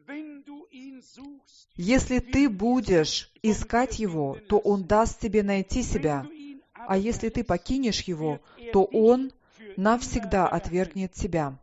Если ты будешь искать Его, то Он даст тебе найти себя, а если ты покинешь Его, то Он навсегда отвергнет тебя.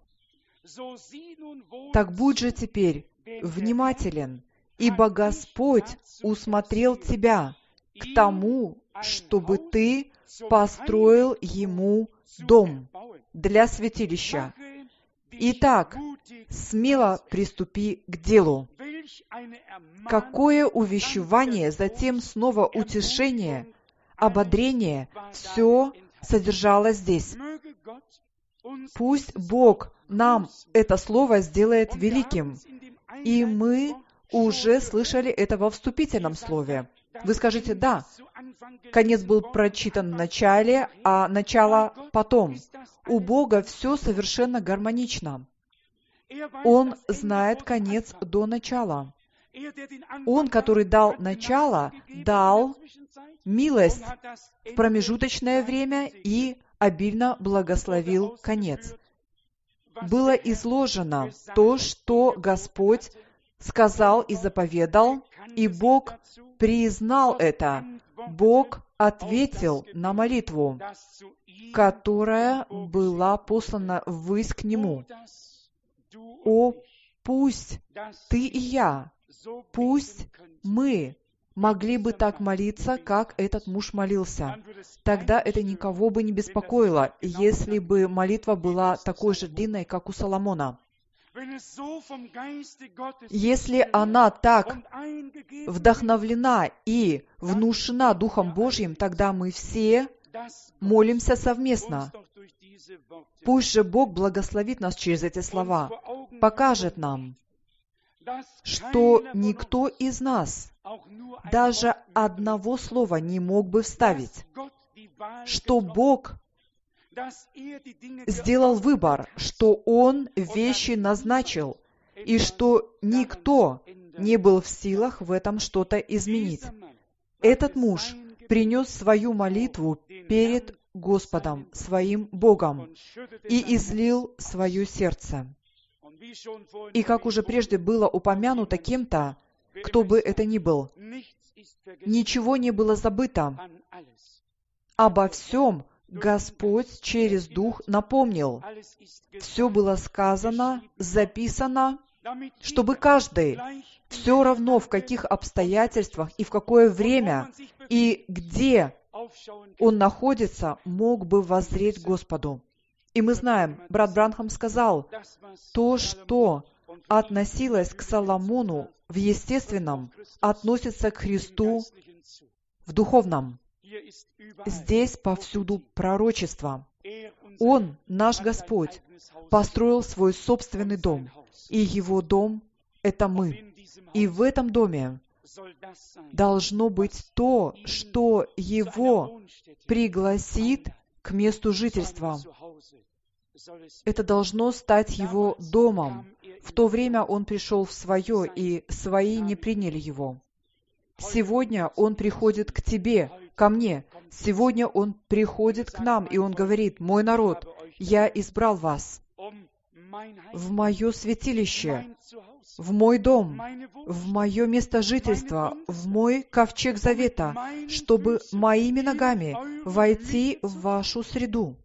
Так будь же теперь внимателен, ибо Господь усмотрел тебя к тому, чтобы ты построил Ему дом для святилища. Итак, смело приступи к делу. Какое увещевание, затем снова утешение, ободрение, все содержалось здесь. Пусть Бог нам это слово сделает великим. И мы уже слышали это во вступительном слове. Вы скажете: да, конец был прочитан в начале, а начало потом. У Бога все совершенно гармонично. Он знает конец до начала. Он, который дал начало, дал милость в промежуточное время и обильно благословил конец. Было изложено то, что Господь сказал и заповедал, и Бог признал это. Бог ответил на молитву, которая была послана ввысь к Нему. О, пусть ты и я, пусть мы могли бы так молиться, как этот муж молился. Тогда это никого бы не беспокоило, если бы молитва была такой же длинной, как у Соломона. Если она так вдохновлена и внушена Духом Божьим, тогда мы все молимся совместно. Пусть же Бог благословит нас через эти слова, покажет нам, что никто из нас даже одного слова не мог бы вставить, что Бог сделал выбор, что Он вещи назначил, и что никто не был в силах в этом что-то изменить. Этот муж принес свою молитву перед Господом, своим Богом, и излил свое сердце. И как уже прежде было упомянуто кем-то, кто бы это ни был, ничего не было забыто. Обо всем Господь через Дух напомнил. Все было сказано, записано, чтобы каждый, все равно в каких обстоятельствах и в какое время и где он находится, мог бы воззреть Господу. И мы знаем, брат Бранхам сказал, то, что относилось к Соломону в естественном, относится к Христу в духовном. Здесь повсюду пророчество. Он, наш Господь, построил свой собственный дом, и Его дом — это мы. И в этом доме должно быть то, что Его пригласит к месту жительства. Это должно стать Его домом. В то время Он пришел в Свое, и Свои не приняли Его. Сегодня Он приходит к тебе, ко мне. Сегодня Он приходит к нам, и Он говорит: «Мой народ, я избрал вас в Мое святилище, в Мой дом, в Мое место жительства, в Мой ковчег завета, чтобы Моими ногами войти в вашу среду».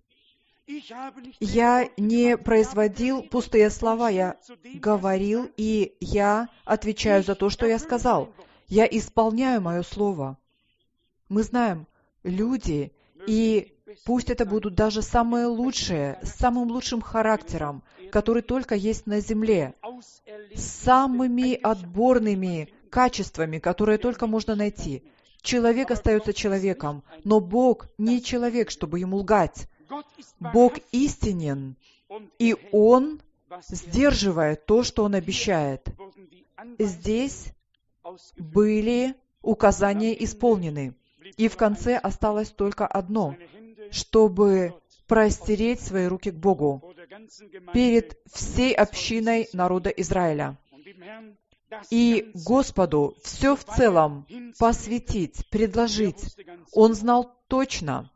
Я не производил пустые слова, я говорил, и я отвечаю за то, что я сказал. Я исполняю Мое слово. Мы знаем, люди, и пусть это будут даже самые лучшие, с самым лучшим характером, который только есть на земле, с самыми отборными качествами, которые только можно найти. Человек остается человеком, но Бог не человек, чтобы ему лгать. Бог истинен, и Он сдерживает то, что Он обещает. Здесь были указания исполнены, и в конце осталось только одно, чтобы простереть свои руки к Богу перед всей общиной народа Израиля. И Господу все в целом посвятить, предложить. Он знал точно,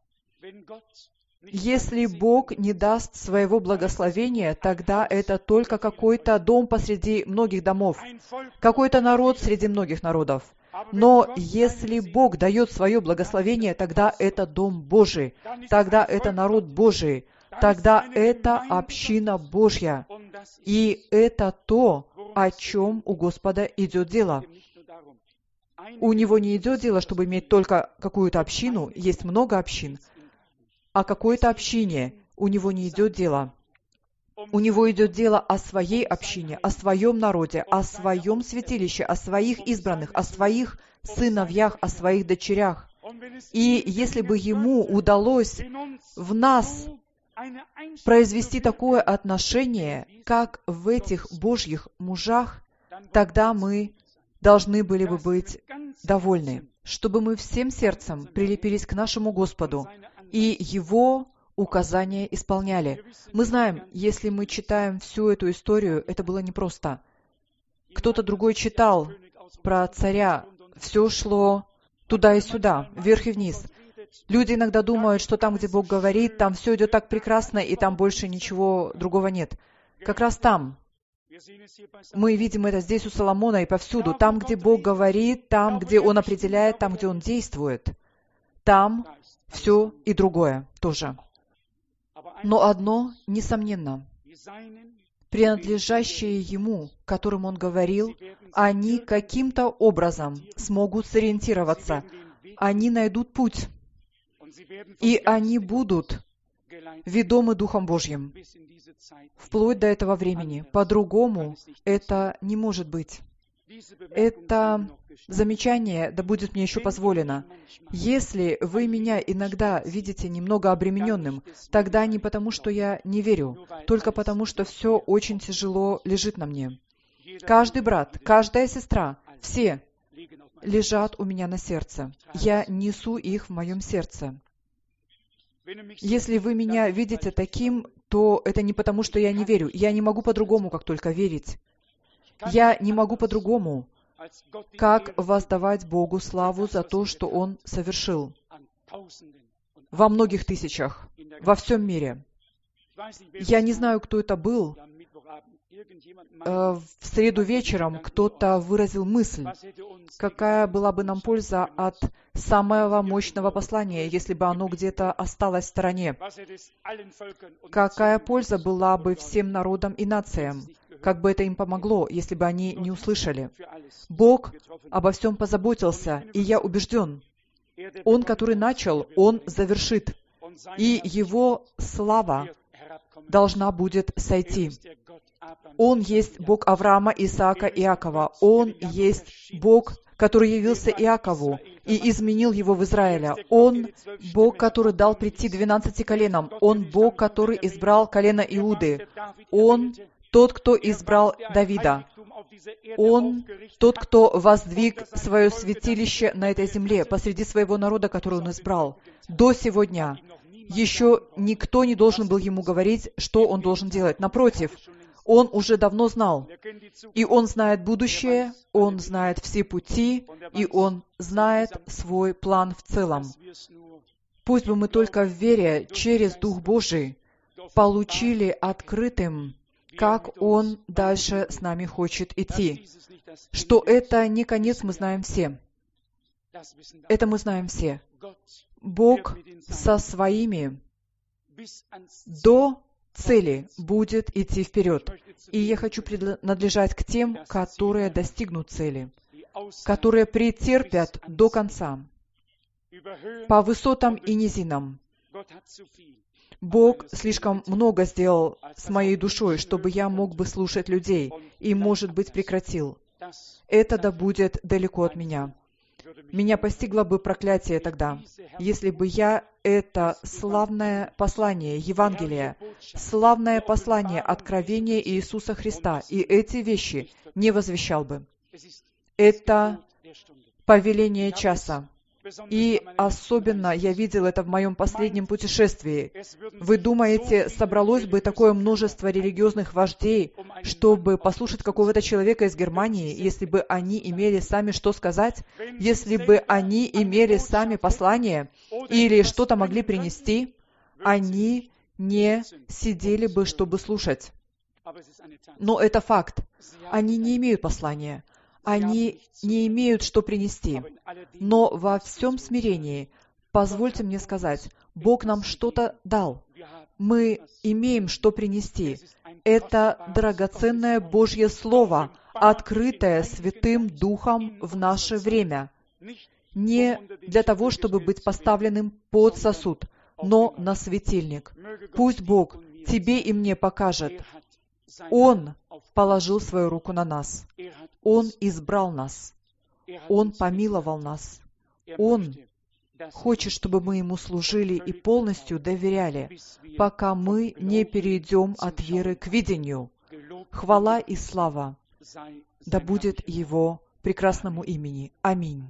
если Бог не даст своего благословения, тогда это только какой-то дом посреди многих домов, какой-то народ среди многих народов. Но если Бог дает свое благословение, тогда это дом Божий, тогда это народ Божий, тогда это община Божья. И это то, о чем у Господа идет дело. У Него не идет дело, чтобы иметь только какую-то общину, есть много общин. О какой-то общине у Него не идет дело. У Него идет дело о своей общине, о своем народе, о своем святилище, о своих избранных, о своих сыновьях, о своих дочерях. И если бы Ему удалось в нас произвести такое отношение, как в этих Божьих мужах, тогда мы должны были бы быть довольны, чтобы мы всем сердцем прилепились к нашему Господу и Его указания исполняли. Мы знаем, если мы читаем всю эту историю, это было непросто. Кто-то другой читал про царя, все шло туда и сюда, вверх и вниз. Люди иногда думают, что там, где Бог говорит, там все идет так прекрасно, и там больше ничего другого нет. Как раз там. Мы видим это здесь у Соломона и повсюду. Там, где Бог говорит, там, где Он определяет, там, где Он действует. Там все и другое тоже. Но одно, несомненно, принадлежащие Ему, которым Он говорил, они каким-то образом смогут сориентироваться, они найдут путь, и они будут ведомы Духом Божьим вплоть до этого времени. По-другому это не может быть. Это замечание, да будет мне еще позволено. Если вы меня иногда видите немного обремененным, тогда не потому, что я не верю, только потому, что все очень тяжело лежит на мне. Каждый брат, каждая сестра, все лежат у меня на сердце. Я несу их в моем сердце. Если вы меня видите таким, то это не потому, что я не верю. Я не могу по-другому, как только верить. Я не могу по-другому, как воздавать Богу славу за то, что Он совершил во многих тысячах, во всем мире. Я не знаю, кто это был. в среду вечером кто-то выразил мысль, какая была бы нам польза от самого мощного послания, если бы оно где-то осталось в стороне? Какая польза была бы всем народам и нациям? Как бы это им помогло, если бы они не услышали? Бог обо всем позаботился, и я убежден, Он, который начал, Он завершит, и Его слава должна будет сойти. Он есть Бог Авраама, Исаака, Иакова. Он есть Бог, который явился Иакову и изменил его в Израиля. Он Бог, который дал прийти 12 коленам. Он Бог, который избрал колено Иуды. Он тот, кто избрал Давида. Он тот, кто воздвиг свое святилище на этой земле, посреди своего народа, который Он избрал. До сегодня еще никто не должен был Ему говорить, что Он должен делать. Напротив, Он уже давно знал. И Он знает будущее, Он знает все пути, и Он знает свой план в целом. Пусть бы мы только в вере, через Дух Божий, получили открытым, как Он дальше с нами хочет идти. Что это не конец, мы знаем все. Это мы знаем все. Бог со своими до цели будет идти вперед. И я хочу принадлежать к тем, которые достигнут цели, которые претерпят до конца, по высотам и низинам. Бог слишком много сделал с моей душой, чтобы я мог бы слушать людей, и, может быть, прекратил. Это да будет далеко от меня. Меня постигло бы проклятие тогда, если бы я это славное послание, Евангелие, славное послание откровения Иисуса Христа и эти вещи не возвещал бы. Это повеление часа. И особенно я видел это в моем последнем путешествии. Вы думаете, собралось бы такое множество религиозных вождей, чтобы послушать какого-то человека из Германии, если бы они имели сами что сказать, если бы они имели сами послание или что-то могли принести, они не сидели бы, чтобы слушать. Но это факт. Они не имеют послания. Они не имеют что принести. Но во всем смирении, позвольте мне сказать, Бог нам что-то дал. Мы имеем что принести. Это драгоценное Божье Слово, открытое Святым Духом в наше время. Не для того, чтобы быть поставленным под сосуд, но на светильник. Пусть Бог тебе и мне покажет. Он положил свою руку на нас. Он избрал нас. Он помиловал нас. Он хочет, чтобы мы Ему служили и полностью доверяли, пока мы не перейдем от веры к видению. Хвала и слава да будет Его прекрасному имени. Аминь.